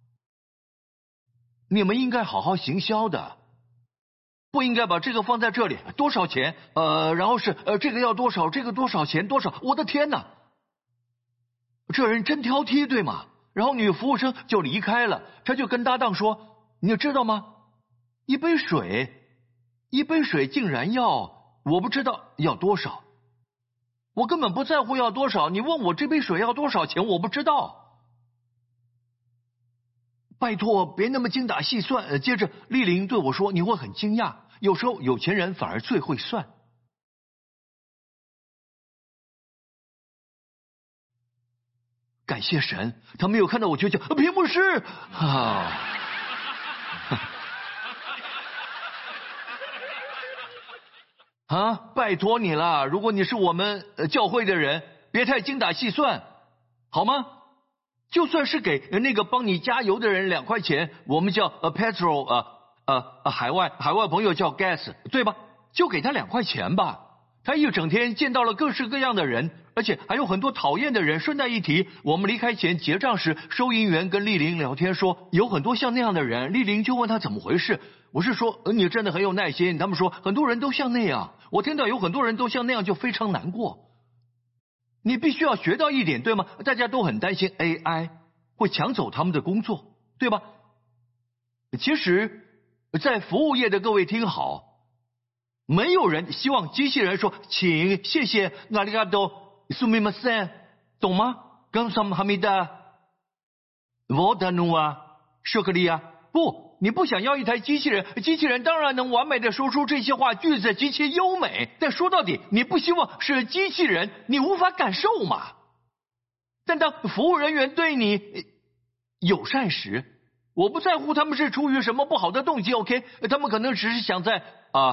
你们应该好好行销的，不应该把这个放在这里，多少钱然后是这个要多少，这个多少钱多少，我的天哪，这人真挑剔对吗？然后女服务生就离开了，他就跟搭档说，你知道吗，一杯水竟然我不知道要多少，我根本不在乎要多少，你问我这杯水要多少钱，我不知道，拜托别那么精打细算。接着丽玲对我说，你会很惊讶，有时候有钱人反而最会算。 感谢神，他没有看到我就叫平牧师啊。啊，拜托你了，如果你是我们教会的人，别太精打细算，好吗？就算是给那个帮你加油的人2块钱，我们叫petrol，海外朋友叫 gas， 对吧？就给他2块钱吧。他一整天见到了各式各样的人，而且还有很多讨厌的人。顺带一提，我们离开前结账时，收银员跟丽玲聊天说，有很多像那样的人。丽玲就问他怎么回事，我是说你真的很有耐心。他们说很多人都像那样，我听到有很多人都像那样就非常难过。你必须要学到一点，对吗？大家都很担心 AI 会抢走他们的工作，对吧？其实在服务业的各位听好，没有人希望机器人说请谢谢阿里嘎多苏米马森，懂吗？冈萨姆哈密达沃达努啊舍克利亚，不，你不想要一台机器人，机器人当然能完美的说出这些话，句子极其优美，但说到底你不希望是机器人，你无法感受嘛。但当服务人员对你友善时，我不在乎他们是出于什么不好的动机 ，OK？ 他们可能只是想在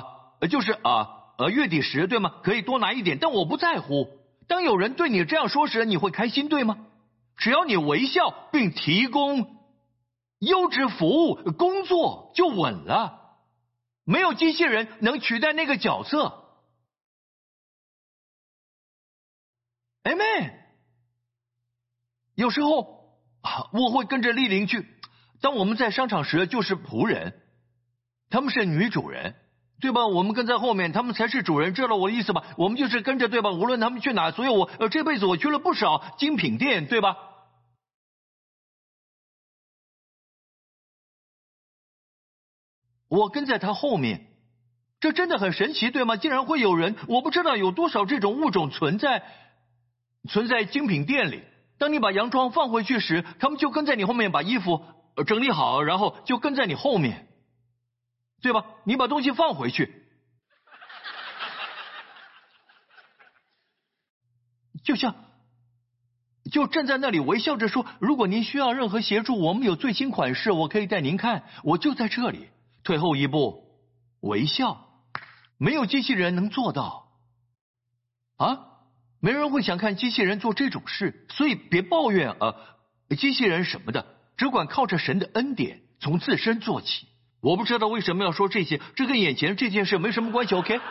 月底时，对吗？可以多拿一点，但我不在乎。当有人对你这样说时，你会开心，对吗？只要你微笑并提供优质服务，工作就稳了。没有机器人能取代那个角色。Amen。有时候我会跟着丽玲去。当我们在商场时，就是仆人，他们是女主人，对吧？我们跟在后面，他们才是主人，知道我的意思吧？我们就是跟着，对吧？无论他们去哪，所以我这辈子我去了不少精品店，对吧？我跟在他后面，这真的很神奇，对吗？竟然会有人，我不知道有多少这种物种存在精品店里。当你把洋装放回去时，他们就跟在你后面把衣服整理好，然后就跟在你后面，对吧？你把东西放回去，就站在那里微笑着说，如果您需要任何协助，我们有最新款式，我可以带您看，我就在这里。退后一步，微笑，没有机器人能做到啊！没人会想看机器人做这种事，所以别抱怨机器人什么的，只管靠着神的恩典，从自身做起。我不知道为什么要说这些，这跟眼前这件事没什么关系 ，OK？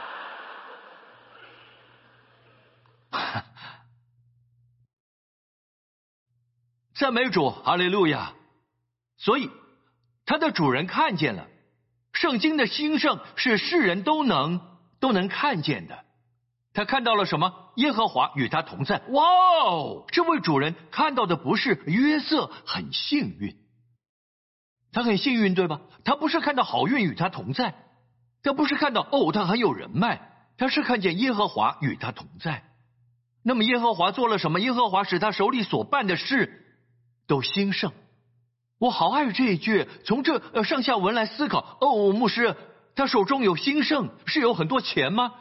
赞美主，哈利路亚！所以他的主人看见了，圣经的兴盛是世人都能看见的。他看到了什么？耶和华与他同在。哇哦！这位主人看到的不是约瑟很幸运，他很幸运，对吧？他不是看到好运与他同在，他不是看到他很有人脉，他是看见耶和华与他同在。那么耶和华做了什么？耶和华使他手里所办的事都兴盛。我好爱这一句，从这上下文来思考。牧师，他手中有兴盛，是有很多钱吗？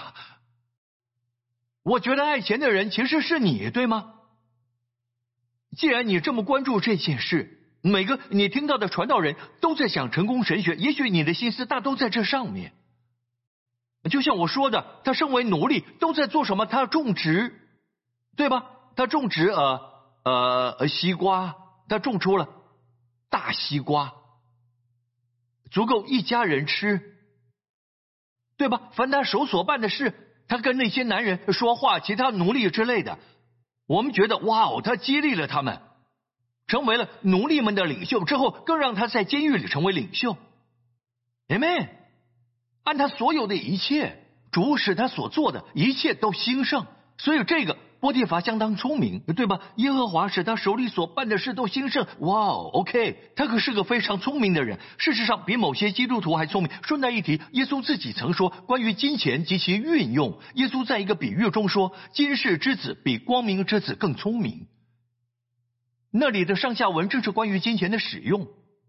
我觉得爱钱的人其实是你，对吗？既然你这么关注这件事，每个你听到的传道人都在讲成功神学，也许你的心思大都在这上面。就像我说的，他身为奴隶都在做什么？他种植，对吧？他种植西瓜，他种出了大西瓜，足够一家人吃，对吧？凡他手所办的事，他跟那些男人说话，其他奴隶之类的，我们觉得哇哦，他激励了他们，成为了奴隶们的领袖，之后更让他在监狱里成为领袖。Amen。按他所有的一切，主使他所做的一切都兴盛，所以这个波提乏相当聪明，对吧？耶和华使他手里所办的事都兴盛。哇哦 ，OK， 他可是个非常聪明的人，事实上比某些基督徒还聪明。顺带一提，耶稣自己曾说关于金钱及其运用，耶稣在一个比喻中说，今世之子比光明之子更聪明。那里的上下文正是关于金钱的使用。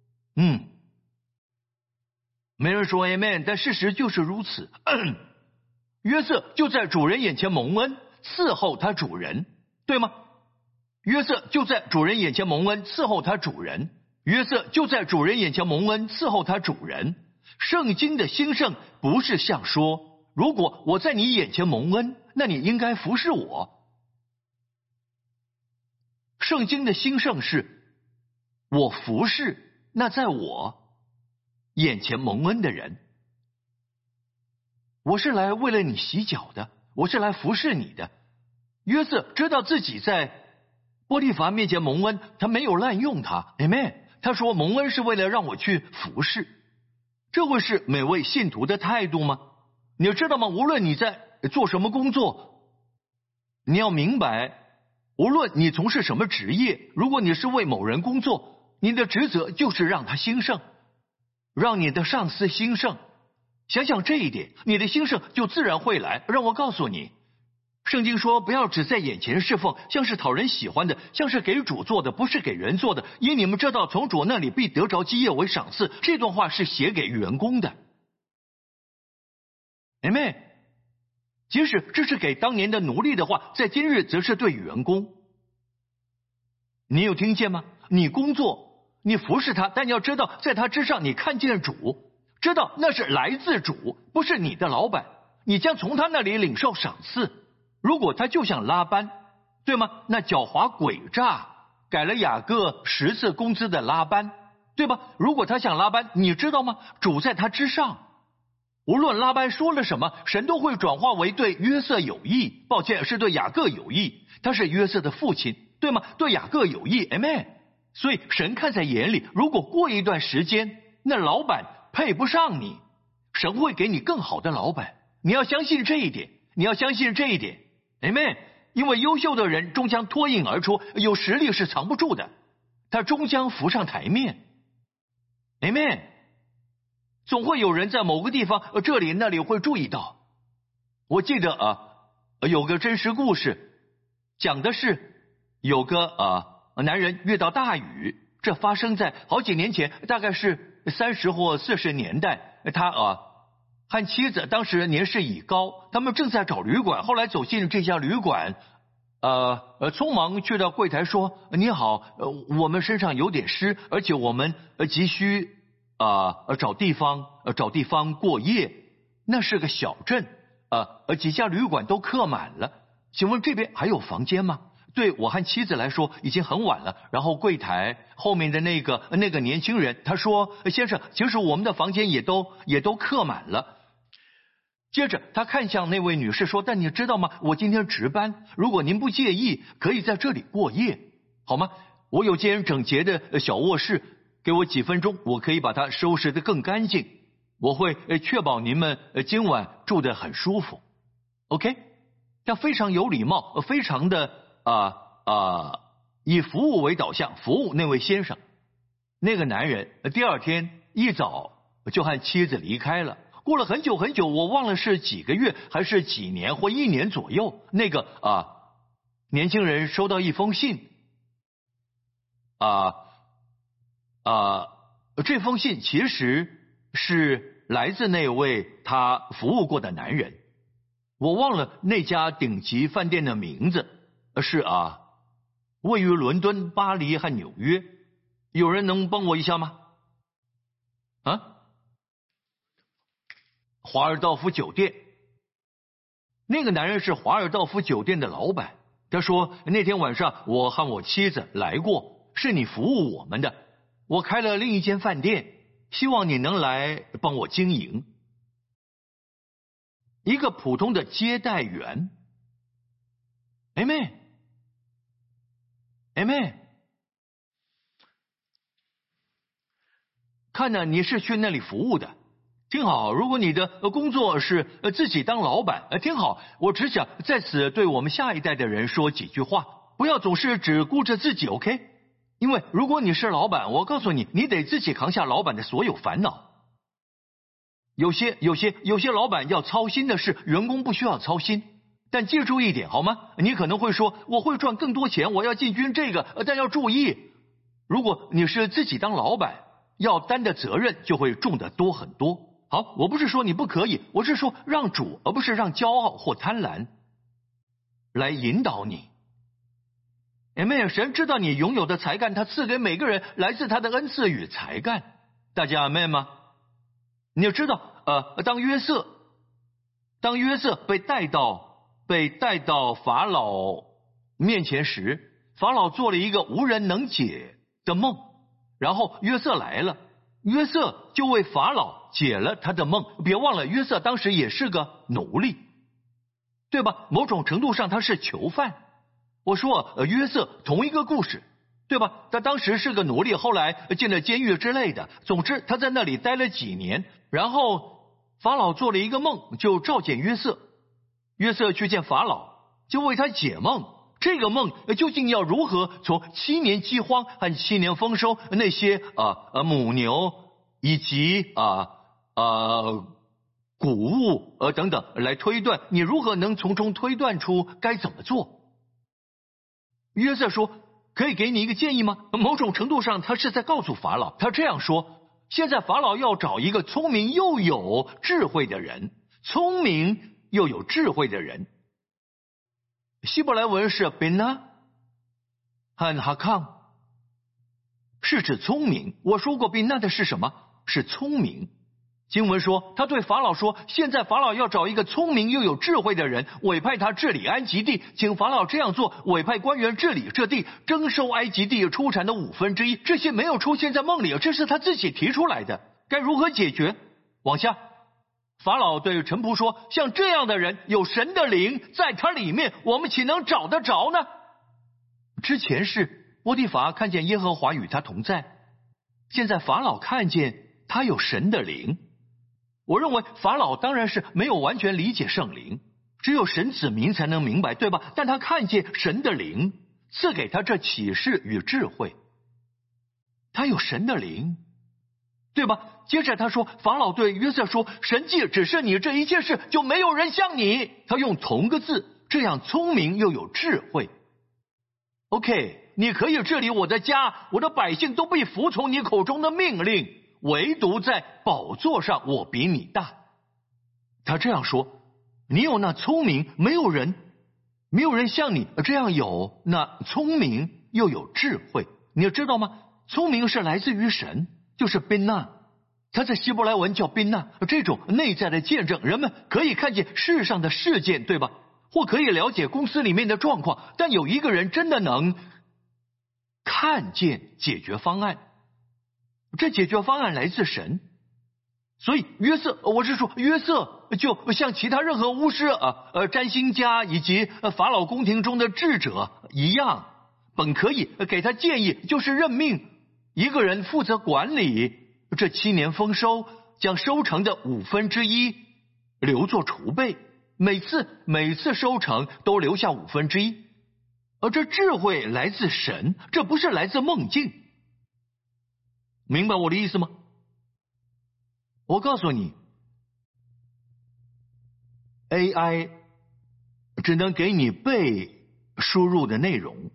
没人说 Amen， 但事实就是如此。约瑟就在主人眼前蒙恩，伺候他主人，对吗？ 约瑟就在主人眼前蒙恩，伺候他主人。约瑟就在主人眼前蒙恩，伺候他主人。圣经的兴盛不是像说，如果我在你眼前蒙恩，那你应该服侍我。圣经的兴盛是，我服侍那在我眼前蒙恩的人。我是来为了你洗脚的，我是来服侍你的。约瑟知道自己在波提乏面前蒙恩，他没有滥用他。Amen。他说蒙恩是为了让我去服侍，这会是每位信徒的态度吗？你知道吗？无论你在做什么工作，你要明白，无论你从事什么职业，如果你是为某人工作，你的职责就是让他兴盛，让你的上司兴盛。想想这一点，你的兴盛就自然会来。让我告诉你，圣经说不要只在眼前侍奉，像是讨人喜欢的，像是给主做的，不是给人做的，因你们知道从主那里必得着基业为赏赐。这段话是写给员工的。Amen。即使这是给当年的奴隶的话，在今日则是对员工。你有听见吗？你工作，你服侍他，但你要知道，在他之上你看见主，知道那是来自主，不是你的老板，你将从他那里领受赏赐。如果他就像拉班，对吗？那狡猾诡诈，改了雅各10次工资的拉班，对吧？如果他像拉班，你知道吗？主在他之上。无论拉班说了什么，神都会转化为对约瑟有益。抱歉，是对雅各有益。他是约瑟的父亲，对吗？对雅各有益。Amen。所以神看在眼里，如果过一段时间，那老板配不上你，神会给你更好的老板。你要相信这一点，你要相信这一点。Amen。因为优秀的人终将脱颖而出，有实力是藏不住的，他终将浮上台面。Amen。总会有人在某个地方这里那里会注意到。我记得有个真实故事，讲的是有个男人遇到大雨，这发生在好几年前，大概是30或40年代。他和妻子当时年事已高，他们正在找旅馆，后来走进这家旅馆，匆忙去到柜台说：“你好，我们身上有点湿，而且我们急需找地方过夜。那是个小镇，几家旅馆都客满了，请问这边还有房间吗？”对我和妻子来说已经很晚了。然后柜台后面的那个年轻人他说：“先生，其实我们的房间也都客满了。”接着他看向那位女士说：“但你知道吗？我今天值班，如果您不介意，可以在这里过夜，好吗？我有间整洁的小卧室，给我几分钟，我可以把它收拾得更干净。我会确保您们今晚住得很舒服。” OK， 他非常有礼貌，非常的以服务为导向，服务那位先生。那个男人第二天一早就和妻子离开了。过了很久很久，我忘了是几个月还是几年或1年左右，那个年轻人收到一封信，这封信其实是来自那位他服务过的男人。我忘了那家顶级饭店的名字，是位于伦敦、巴黎和纽约。有人能帮我一下吗？华尔道夫酒店。那个男人是华尔道夫酒店的老板。他说：“那天晚上我和我妻子来过，是你服务我们的。我开了另一间饭店，希望你能来帮我经营。”一个普通的接待员。Amen。Amen。看呢，你是去那里服务的，挺好。如果你的工作是自己当老板，挺好。我只想在此对我们下一代的人说几句话，不要总是只顾着自己 ，OK？ 因为如果你是老板，我告诉你，你得自己扛下老板的所有烦恼。有些老板要操心的事，员工不需要操心。但记住一点好吗？你可能会说，我会赚更多钱，我要进军这个，但要注意，如果你是自己当老板，要担的责任就会重得多很多。好，我不是说你不可以，我是说让主，而不是让骄傲或贪婪来引导你。 Amen。神知道你拥有的才干，他赐给每个人来自他的恩赐与才干。大家 Amen 吗？你要知道，当约瑟被带到法老面前时，法老做了一个无人能解的梦，然后约瑟来了，约瑟就为法老解了他的梦。别忘了，约瑟当时也是个奴隶，对吧？某种程度上他是囚犯。我说约瑟同一个故事，对吧？他当时是个奴隶，后来进了监狱之类的。总之他在那里待了几年，然后法老做了一个梦，就召见约瑟。约瑟去见法老，就为他解梦。这个梦究竟要如何从7年饥荒和7年丰收那些母牛以及谷物等等来推断，你如何能从中推断出该怎么做？约瑟说，可以给你一个建议吗？某种程度上他是在告诉法老，他这样说，现在法老要找一个聪明又有智慧的人，希伯来文是 Binah 和 Hakam， 是指聪明。我说过 Binah 的是什么？是聪明。经文说，他对法老说，现在法老要找一个聪明又有智慧的人，委派他治理埃及地，请法老这样做，委派官员治理这地，征收埃及地出产的1/5。这些没有出现在梦里，这是他自己提出来的。该如何解决？往下，法老对臣仆说，像这样的人，有神的灵在他里面，我们岂能找得着呢？之前是波提乏看见耶和华与他同在，现在法老看见他有神的灵。我认为法老当然是没有完全理解圣灵，只有神子民才能明白，对吧？但他看见神的灵赐给他这启示与智慧，他有神的灵，对吧？接着他说，法老对约瑟说，神既指示你这一切事，就没有人像你。他用同个字，这样聪明又有智慧。OK， 你可以治理我的家，我的百姓都必服从你口中的命令，唯独在宝座上我比你大。他这样说，你有那聪明，没有人像你这样有那聪明又有智慧。你要知道吗？聪明是来自于神，就是 Binah， 他在希伯来文叫 Binah， 这种内在的见证，人们可以看见世上的事件，对吧？或可以了解公司里面的状况，但有一个人真的能看见解决方案，这解决方案来自神。所以约瑟就像其他任何巫师占星家以及法老宫廷中的智者一样，本可以给他建议，就是任命一个人负责管理这7年丰收，将收成的1/5留作储备，每次收成都留下1/5。而这智慧来自神，这不是来自梦境。明白我的意思吗？我告诉你， AI 只能给你被输入的内容，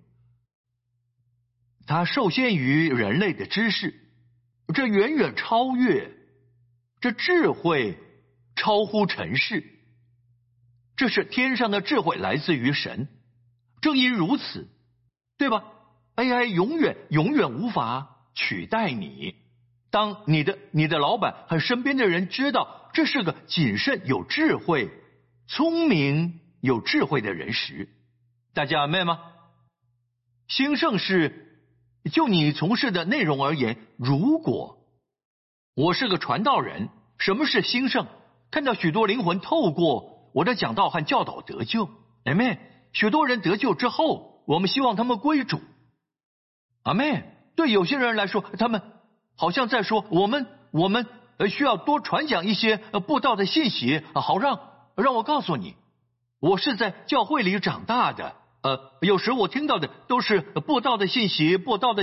它受限于人类的知识，这远远超越，这智慧超乎尘世，这是天上的智慧，来自于神。正因如此，对吧？ AI 永远无法取代你。当你的老板和身边的人知道这是个谨慎有智慧、聪明有智慧的人时，大家明白吗？兴盛是就你从事的内容而言，如果我是个传道人，什么是兴盛？看到许多灵魂透过我的讲道和教导得救， Amen。 许多人得救之后，我们希望他们归主， Amen。 对有些人来说，他们好像在说我们需要多传讲一些布道的信息，好让我告诉你，我是在教会里长大的，有时我听到的都是布道的信息，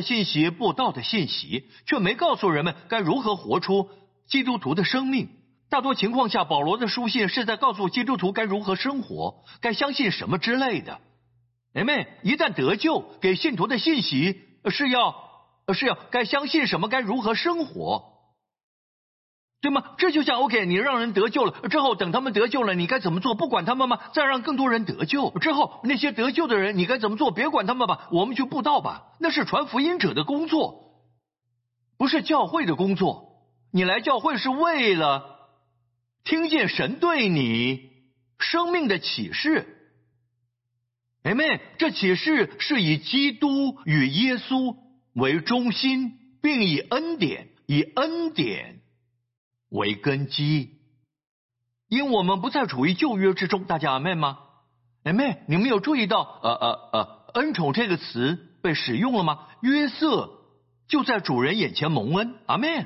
却没告诉人们该如何活出基督徒的生命。大多情况下，保罗的书信是在告诉基督徒该如何生活，该相信什么之类的。Amen。 一旦得救，给信徒的信息是要该相信什么，该如何生活。 对吗？这就像 OK， 你让人得救了之后，等他们得救了，你该怎么做？不管他们吗？再让更多人得救之后，那些得救的人，你该怎么做？别管他们吧，我们去布道吧，那是传福音者的工作，不是教会的工作。你来教会是为了听见神对你生命的启示。Amen， 这启示是以基督与耶稣为中心，并以恩典为根基。因我们不再处于旧约之中，大家阿们吗？阿们，你们有注意到恩宠这个词被使用了吗？约瑟就在主人眼前蒙恩，阿们，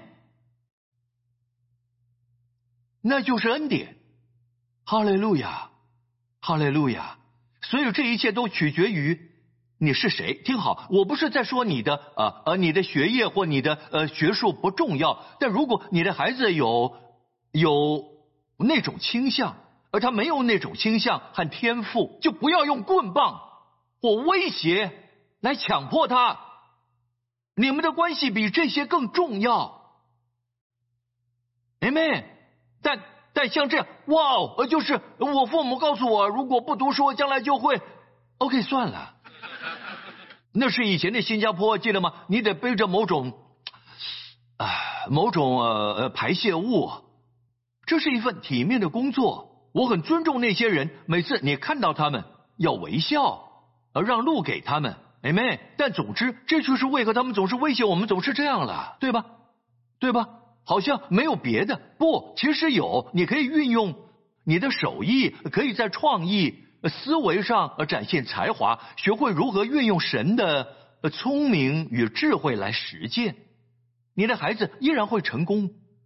那就是恩典。哈利路亚，哈利路亚。所以这一切都取决于你是谁。听好，我不是在说你的学业或你的学术不重要，但如果你的孩子有那种倾向，而他没有那种倾向和天赋，就不要用棍棒或威胁来强迫他。你们的关系比这些更重要。Amen。但像这样，哇，就是我父母告诉我，如果不读书，将来就会 OK， 算了。那是以前的新加坡，记得吗？你得背着某种排泄物，这是一份体面的工作。我很尊重那些人，每次你看到他们要微笑，让路给他们。Amen。但总之，这就是为何他们总是威胁我们，总是这样了，对吧？对吧？好像没有别的，不，其实有。你可以运用你的手艺，可以在创意思维上展现才华，学会如何运用神的聪明与智慧来实践，你的孩子依然会成功。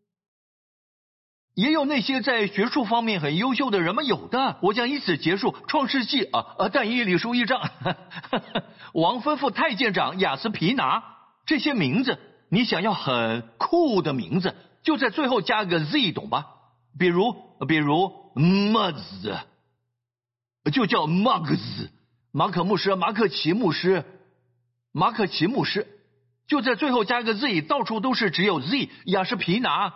也有那些在学术方面很优秀的人吗？有的。我将以此结束创世纪但以理书1章王吩咐太监长雅斯皮拿，这些名字你想要很酷的名字，就在最后加个 Z， 懂吧？比如 Muz， 就叫 Mugs， 马可牧师、马可奇牧师，就在最后加个 Z， 到处都是只有 Z。雅斯皮拿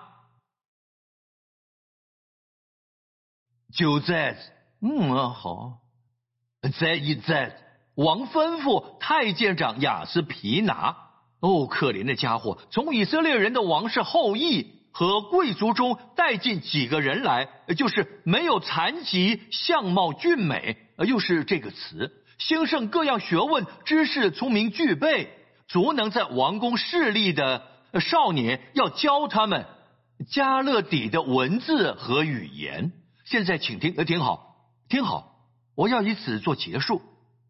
就在好，在王吩咐太监长雅斯皮拿。可怜的家伙，从以色列人的王室后裔和贵族中带进几个人来，就是没有残疾，相貌俊美，又是这个词，兴盛各样学问，知识聪明具备，足能在王宫侍立的少年，要教他们加勒底的文字和语言。现在请听好，我要以此做结束。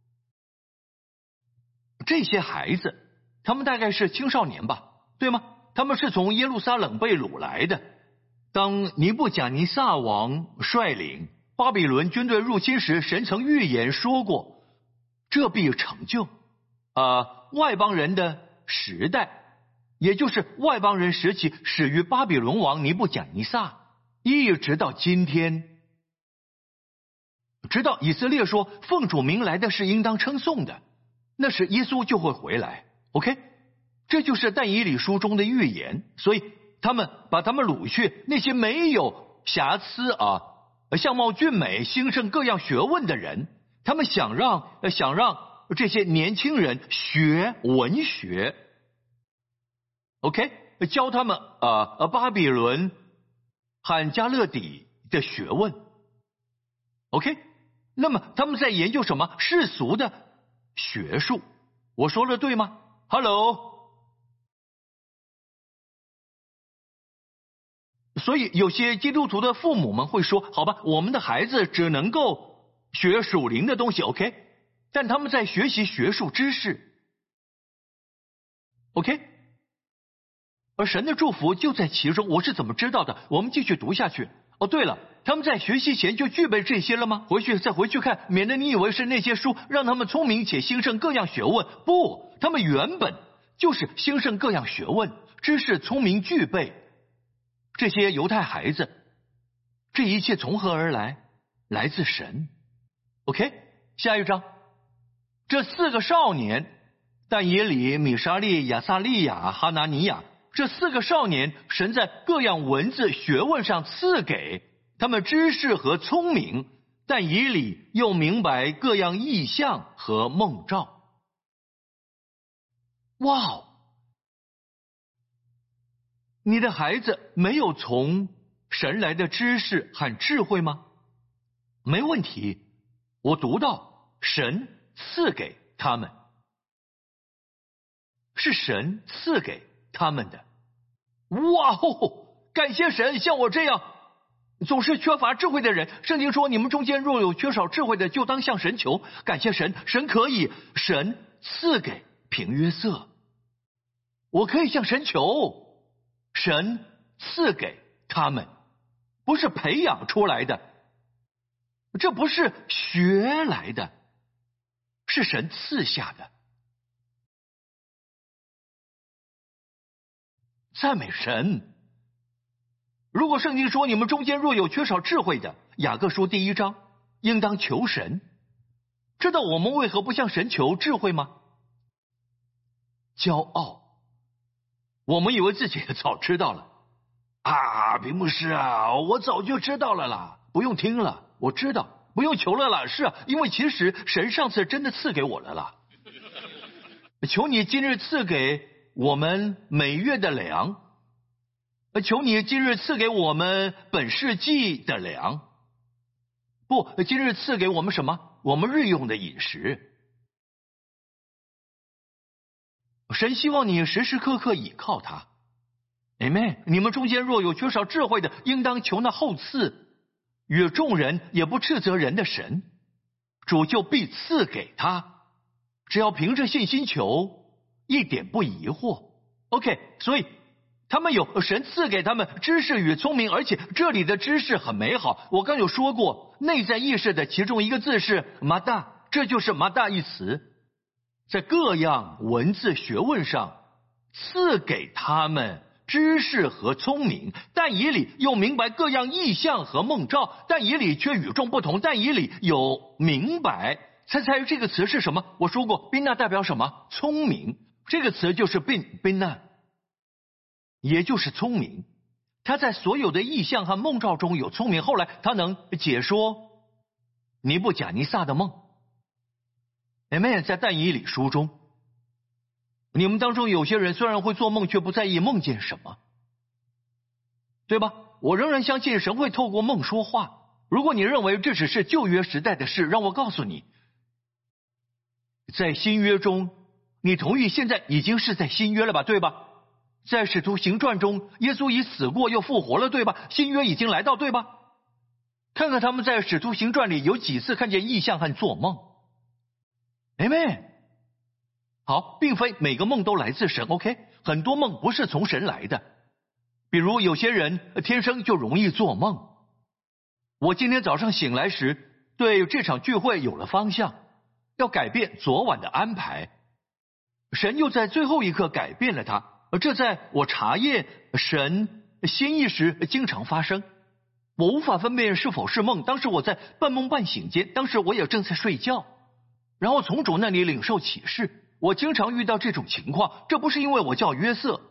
这些孩子他们大概是青少年吧，对吗？他们是从耶路撒冷被掳来的。当尼布甲尼撒王率领巴比伦军队入侵时，神曾预言说过，这必成就。外邦人的时代，也就是外邦人时期，始于巴比伦王尼布甲尼撒，一直到今天，直到以色列说奉主名来的是应当称颂的，那时耶稣就会回来。OK， 这就是但以理书中的预言。所以他们把他们掳去，那些没有瑕疵相貌俊美、兴盛各样学问的人，他们想让这些年轻人学文学。OK， 教他们巴比伦和加勒底的学问。OK， 那么他们在研究什么？世俗的学术。我说的对吗？ Hello。 所以有些基督徒的父母们会说，好吧，我们的孩子只能够学属灵的东西 OK， 但他们在学习学术知识 OK， 而神的祝福就在其中。我是怎么知道的？我们继续读下去。对了，他们在学习前就具备这些了吗？再回去看，免得你以为是那些书让他们聪明且兴盛各样学问。不，他们原本就是兴盛各样学问，知识聪明具备。这些犹太孩子，这一切从何而来？来自神。 OK， 下一章。这4个少年但以理、米沙利、亚撒利亚、哈拿尼亚， 这4个少年，神在各样文字学问上赐给他们知识和聪明，但以理又明白各样异象和梦兆。哇哦！你的孩子没有从神来的知识和智慧吗？没问题，我读到神赐给他们，是神赐给他们的。哇哦！感谢神，像我这样总是缺乏智慧的人，圣经说你们中间若有缺少智慧的，就当向神求。感谢神，神可以，神赐给平约瑟，我可以向神求，神赐给他们，不是培养出来的，这不是学来的，是神赐下的。赞美神！如果圣经说你们中间若有缺少智慧的，雅各书第1章应当求神。知道我们为何不向神求智慧吗？骄傲，我们以为自己早知道了啊，平牧师啊，我早就知道了啦，不用听了，我知道，不用求了啦。是啊，因为其实神上次真的赐给我了啦。求你今日赐给我们每月的粮，求你今日赐给我们本世纪的粮，不，今日赐给我们什么？我们日用的饮食。神希望你时时刻刻倚靠他。Amen。你们中间若有缺少智慧的，应当求那厚赐与众人也不斥责人的神，主就必赐给他，只要凭着信心求，一点不疑惑。OK， 所以他们有神赐给他们知识与聪明，而且这里的知识很美好。我刚有说过，内在意识的其中一个字是马大，这就是马大一词，在各样文字学问上赐给他们知识和聪明，但以理又明白各样异象和梦兆，但以理却与众不同，但以理有明白。猜猜这个词是什么？我说过，宾纳代表什么？聪明。这个词就是宾纳，也就是聪明。他在所有的异象和梦兆中有聪明，后来他能解说尼布甲尼撒的梦。Amen。在但以理书中，你们当中有些人虽然会做梦，却不在意梦见什么，对吧？我仍然相信神会透过梦说话。如果你认为这只是旧约时代的事，让我告诉你，在新约中，你同意现在已经是在新约了吧，对吧？在使徒行传中，耶稣已死过又复活了，对吧？新约已经来到，对吧？看看他们在使徒行传里有几次看见异象和做梦。Amen。好，并非每个梦都来自神 ，OK？ 很多梦不是从神来的，比如有些人天生就容易做梦。我今天早上醒来时，对这场聚会有了方向，要改变昨晚的安排。神又在最后一刻改变了它，这在我查验神心意时经常发生。我无法分辨是否是梦，当时我在半梦半醒间，当时我也正在睡觉，然后从主那里领受启示。我经常遇到这种情况，这不是因为我叫约瑟，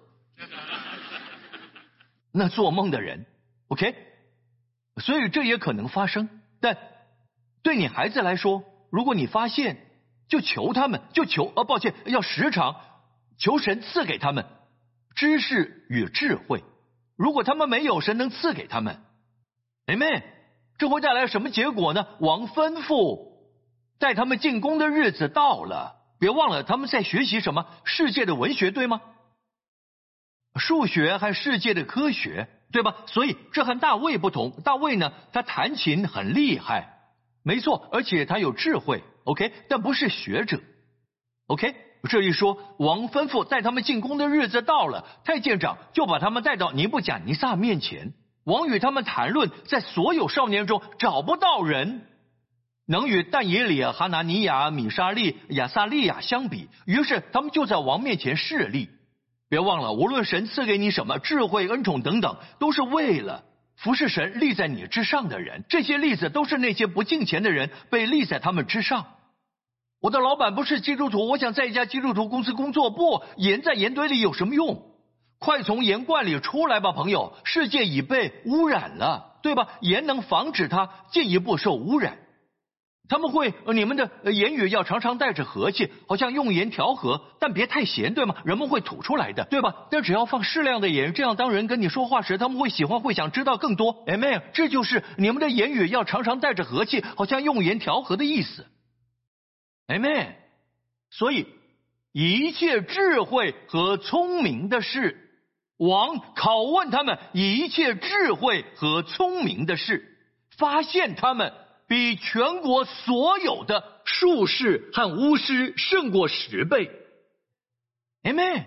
那做梦的人 OK， 所以这也可能发生。但对你孩子来说，如果你发现，就求他们，就求抱歉，要时常求神赐给他们知识与智慧。如果他们没有，神能赐给他们。Amen。这会带来什么结果呢？王吩咐带他们进宫的日子到了。别忘了他们在学习什么？世界的文学，对吗？数学和世界的科学，对吧？所以这和大卫不同。大卫呢，他弹琴很厉害，没错，而且他有智慧 OK， 但不是学者 OK。 这一说，王吩咐带他们进宫的日子到了，太监长就把他们带到尼布甲尼撒面前。王与他们谈论，在所有少年中找不到人能与但以理、哈拿尼亚、米沙利、亚撒利亚相比，于是他们就在王面前侍立。别忘了，无论神赐给你什么智慧、恩宠等等，都是为了服侍神立在你之上的人。这些例子都是那些不敬虔的人被立在他们之上。我的老板不是基督徒，我想在一家基督徒公司工作，不，盐在盐堆里有什么用？ 快从盐罐里出来吧，朋友！世界已被污染了，对吧？盐能防止它进一步受污染。你们的言语要常常带着和气，好像用盐调和，但别太咸，对吗？人们会吐出来的，对吧？但只要放适量的盐，这样当人跟你说话时，他们会喜欢，会想知道更多。Amen。这就是你们的言语要常常带着和气，好像用盐调和的意思。Amen。所以一切智慧和聪明的事，王拷问他们一切智慧和聪明的事，发现他们比全国所有的术士和巫师胜过10倍。Amen。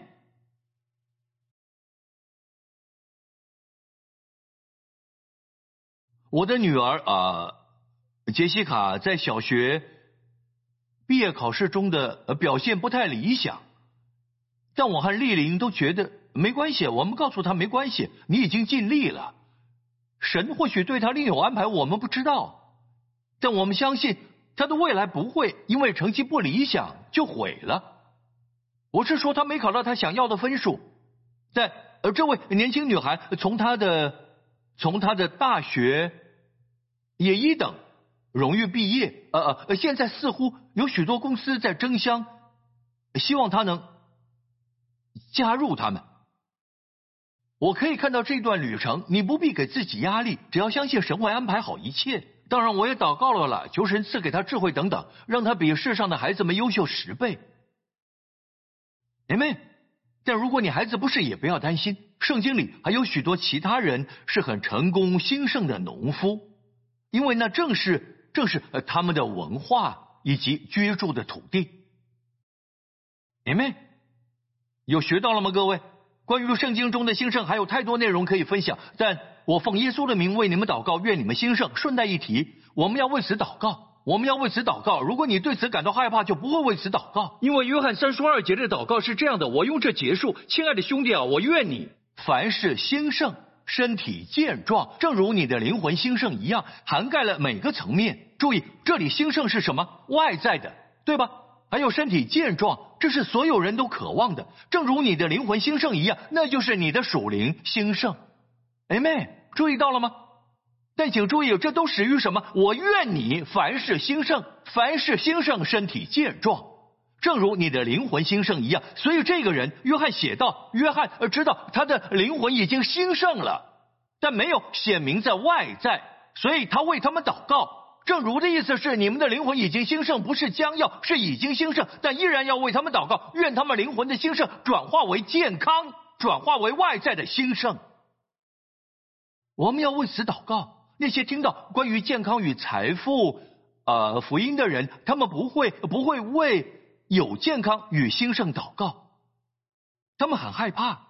我的女儿杰西卡在小学毕业考试中的表现不太理想，但我和丽玲都觉得没关系，我们告诉她没关系，你已经尽力了。神或许对她另有安排，我们不知道，但我们相信她的未来不会因为成绩不理想就毁了。我是说她没考到她想要的分数，但这位年轻女孩从她的大学也1等荣誉毕业，现在似乎有许多公司在争相，希望她能加入他们。我可以看到这段旅程，你不必给自己压力，只要相信神会安排好一切。当然我也祷告了，求神赐给他智慧等等，让他比世上的孩子们优秀10倍。Amen。但如果你孩子不是，也不要担心，圣经里还有许多其他人是很成功兴盛的农夫，因为那正是他们的文化以及居住的土地。Amen。有学到了吗，各位？关于圣经中的兴盛还有太多内容可以分享，但我奉耶稣的名为你们祷告，愿你们兴盛。顺带一提，我们要为此祷告，如果你对此感到害怕，就不会为此祷告，因为约翰3:22节的祷告是这样的，我用这结束，亲爱的兄弟啊，我愿你凡事兴盛，身体健壮，正如你的灵魂兴盛一样，涵盖了每个层面。注意，这里兴盛是什么？外在的，对吧？还有身体健壮，这是所有人都渴望的，正如你的灵魂兴盛一样，那就是你的属灵兴盛。Amen。注意到了吗？但请注意，这都始于什么？我愿你凡事兴盛，身体健壮，正如你的灵魂兴盛一样。所以这个人约翰写道，约翰知道他的灵魂已经兴盛了，但没有显明在外在，所以他为他们祷告。正如的意思是，你们的灵魂已经兴盛，不是将要，是已经兴盛，但依然要为他们祷告，愿他们灵魂的兴盛转化为健康，转化为外在的兴盛。我们要为此祷告。那些听到关于健康与财富福音的人，他们不会为有健康与兴盛祷告，他们很害怕。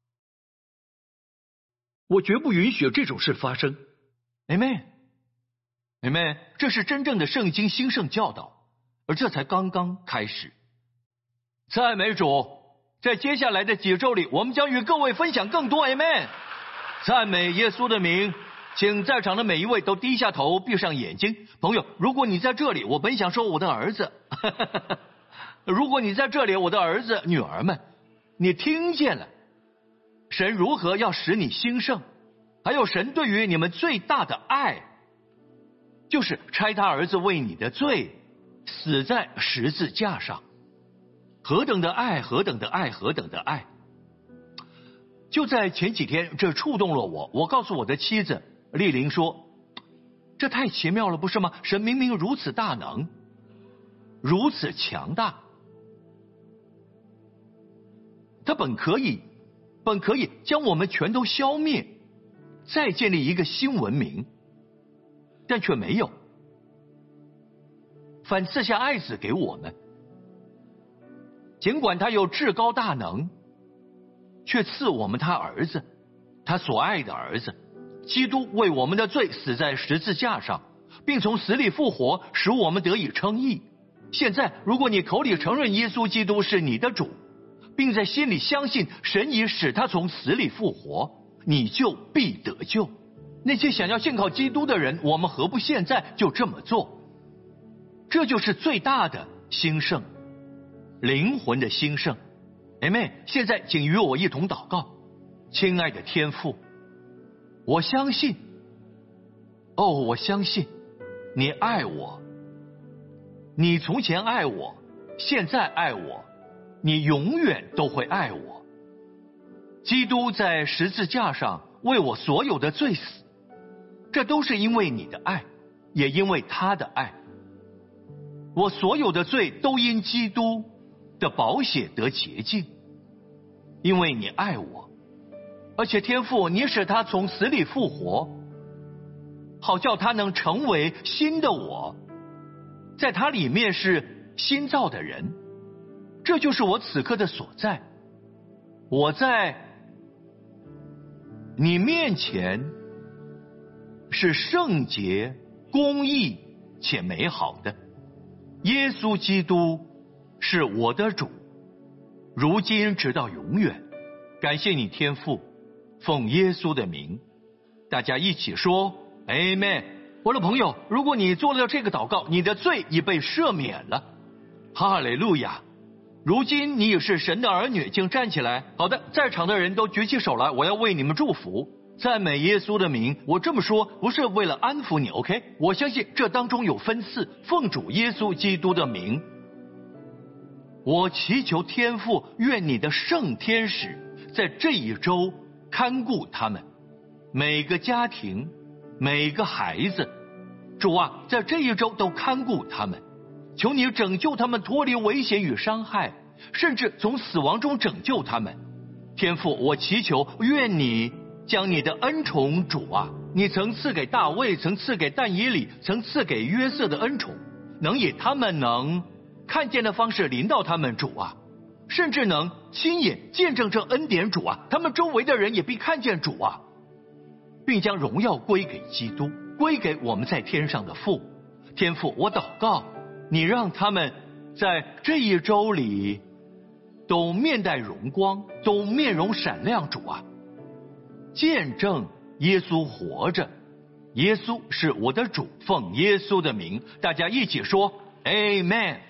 我绝不允许这种事发生。 Amen。 Amen。 这是真正的圣经兴盛教导，而这才刚刚开始。赞美主，在接下来的几周里，我们将与各位分享更多。 Amen。 赞美耶稣的名。请在场的每一位都低下头，闭上眼睛。朋友，如果你在这里，我本想说我的儿子如果你在这里，我的儿子女儿们，你听见了神如何要使你兴盛，还有神对于你们最大的爱，就是差他儿子为你的罪死在十字架上。何等的爱，何等的爱，何等的爱。就在前几天，这触动了我。我告诉我的妻子丽玲说，这太奇妙了，不是吗？神明明如此大能，如此强大，他本可以将我们全都消灭，再建立一个新文明，但却没有，反赐下爱子给我们。尽管他有至高大能，却赐我们他儿子，他所爱的儿子基督，为我们的罪死在十字架上，并从死里复活，使我们得以称义。现在如果你口里承认耶稣基督是你的主，并在心里相信神已使他从死里复活，你就必得救。那些想要信靠基督的人，我们何不现在就这么做？这就是最大的兴盛，灵魂的兴盛。Amen。 现在请与我一同祷告。 亲爱的天父，我相信，我相信你爱我，你从前爱我，现在爱我，你永远都会爱我。基督在十字架上为我所有的罪死，这都是因为你的爱，也因为他的爱。我所有的罪都因基督的宝血得洁净，因为你爱我，而且天父，你使他从死里复活，好叫他能成为新的我，在他里面是新造的人。这就是我此刻的所在。我在你面前是圣洁、公义且美好的。耶稣基督是我的主，如今直到永远。感谢你天父，奉耶稣的名，大家一起说 Amen。 我的朋友，如果你做了这个祷告，你的罪已被赦免了。哈利路亚！如今你也是神的儿女，请站起来。好的，在场的人都举起手来，我要为你们祝福。赞美耶稣的名。我这么说不是为了安抚你 OK， 我相信这当中有分赐。奉主耶稣基督的名，我祈求天父，愿你的圣天使在这一周看顾他们，每个家庭，每个孩子。主啊，在这一周都看顾他们，求你拯救他们脱离危险与伤害，甚至从死亡中拯救他们。天父，我祈求愿你将你的恩宠，主啊，你曾赐给大卫，曾赐给但以理，曾赐给约瑟的恩宠，能以他们能看见的方式临到他们，主啊，甚至能亲眼见证这恩典，主啊，他们周围的人也必看见，主啊，并将荣耀归给基督，归给我们在天上的父。天父，我祷告你让他们在这一周里都面带荣光，都面容闪亮，主啊，见证耶稣活着。耶稣是我的主，奉耶稣的名，大家一起说 Amen。